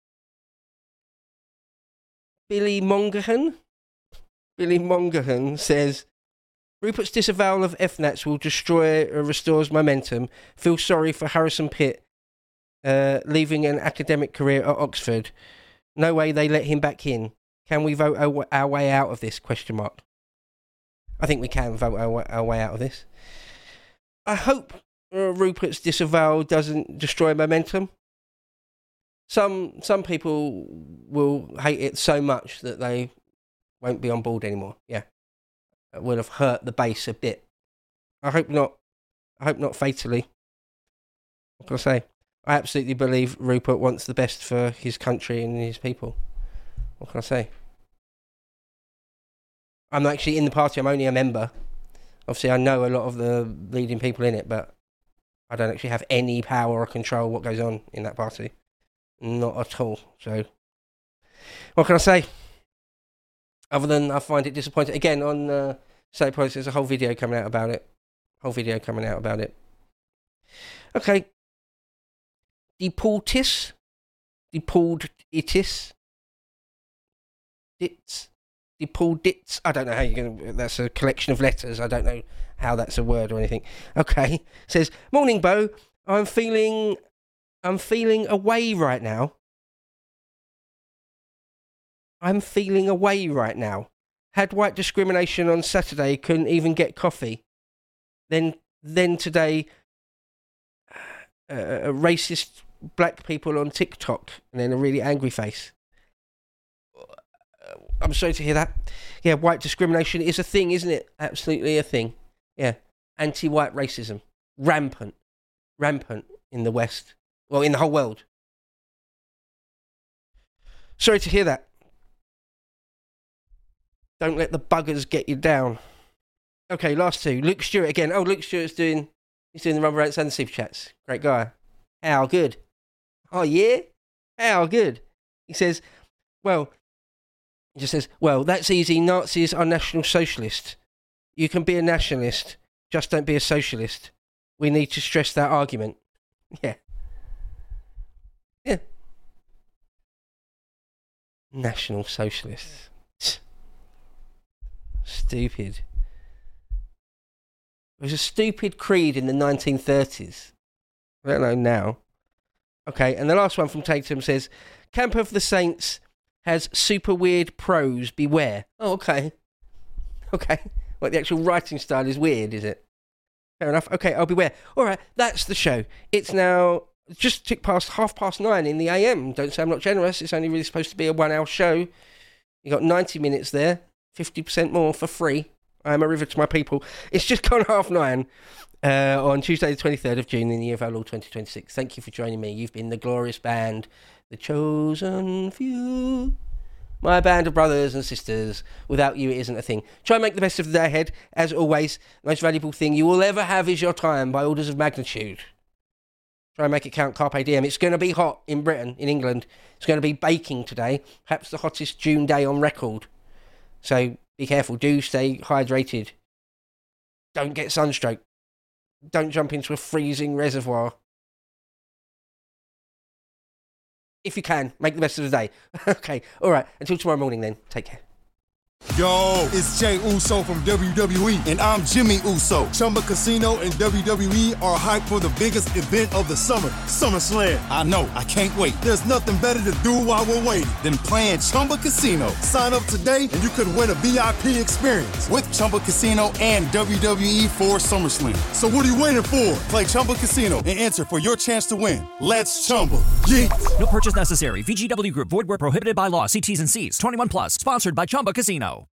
Billy Monaghan. Billy Monaghan says, Rupert's disavowal of F NATs will destroy or restores momentum. Feel sorry for Harrison Pitt uh, leaving an academic career at Oxford. No way they let him back in. Can we vote our, our way out of this? Question mark. I think we can vote our, our way out of this. I hope uh, Rupert's disavowal doesn't destroy momentum. Some some people will hate it so much that they won't be on board anymore. Yeah. It will have hurt the base a bit. I hope not. I hope not fatally. What can I say? I absolutely believe Rupert wants the best for his country and his people. What can I say? I'm actually in the party. I'm only a member. Obviously, I know a lot of the leading people in it, but I don't actually have any power or control what goes on in that party. Not at all. So, what can I say? Other than I find it disappointing. Again, on uh, State Politics, there's a whole video coming out about it. Whole video coming out about it. Okay. Deportis. Deportitis. Dits. Deportits. I don't know how you're going to... That's a collection of letters. I don't know how that's a word or anything. Okay. Says, morning, Bo. I'm feeling... I'm feeling away right now. I'm feeling away right now. Had white discrimination on Saturday, couldn't even get coffee. Then then today, uh, racist black people on TikTok, and then a really angry face. I'm sorry to hear that. Yeah, white discrimination is a thing, isn't it? Absolutely a thing. Yeah. Anti-white racism. Rampant. Rampant in the West. Well, in the whole world. Sorry to hear that. Don't let the buggers get you down. Okay, last two. Luke Stewart again. Oh, Luke Stewart's doing, he's doing the Rumble Rants and the Super Chats. Great guy. How good. Oh, yeah? How good. He says, well, he just says, well, that's easy. Nazis are National Socialists. You can be a nationalist, just don't be a socialist. We need to stress that argument. Yeah. Yeah. National Socialists. Stupid. It was a stupid creed in the nineteen thirties. I don't know now. Okay, and the last one from Tatum says, Camp of the Saints has super weird prose, beware. Oh, okay. Okay. What, the actual writing style is weird, is it? Fair enough. Okay, I'll beware. All right, that's the show. It's now just ticked past half past nine in the A M. Don't say I'm not generous. It's only really supposed to be a one-hour show. You got ninety minutes there, fifty percent more for free. I am a river to my people. It's just gone half nine uh, on Tuesday the twenty-third of June in the year of our Lord twenty twenty-six. Thank you for joining me. You've been the glorious band, the chosen few. My band of brothers and sisters. Without you, it isn't a thing. Try and make the best of the day ahead. As always, the most valuable thing you will ever have is your time by orders of magnitude. Try and make it count. Carpe diem. It's going to be hot in Britain, in England. It's going to be baking today. Perhaps the hottest June day on record. So be careful. Do stay hydrated. Don't get sunstroke. Don't jump into a freezing reservoir. If you can, make the best of the day. Okay, all right. Until tomorrow morning then. Take care. Yo, it's Jay Uso from W W E, and I'm Jimmy Uso. Chumba Casino and W W E are hyped for the biggest event of the summer, SummerSlam. I know, I can't wait. There's nothing better to do while we're waiting than playing Chumba Casino. Sign up today and you could win a V I P experience with Chumba Casino and W W E for SummerSlam. So what are you waiting for? Play Chumba Casino and enter for your chance to win. Let's Chumba. Yeah. No purchase necessary. V G W Group. Void where prohibited by law. See T's and C's. twenty-one plus. Sponsored by Chumba Casino.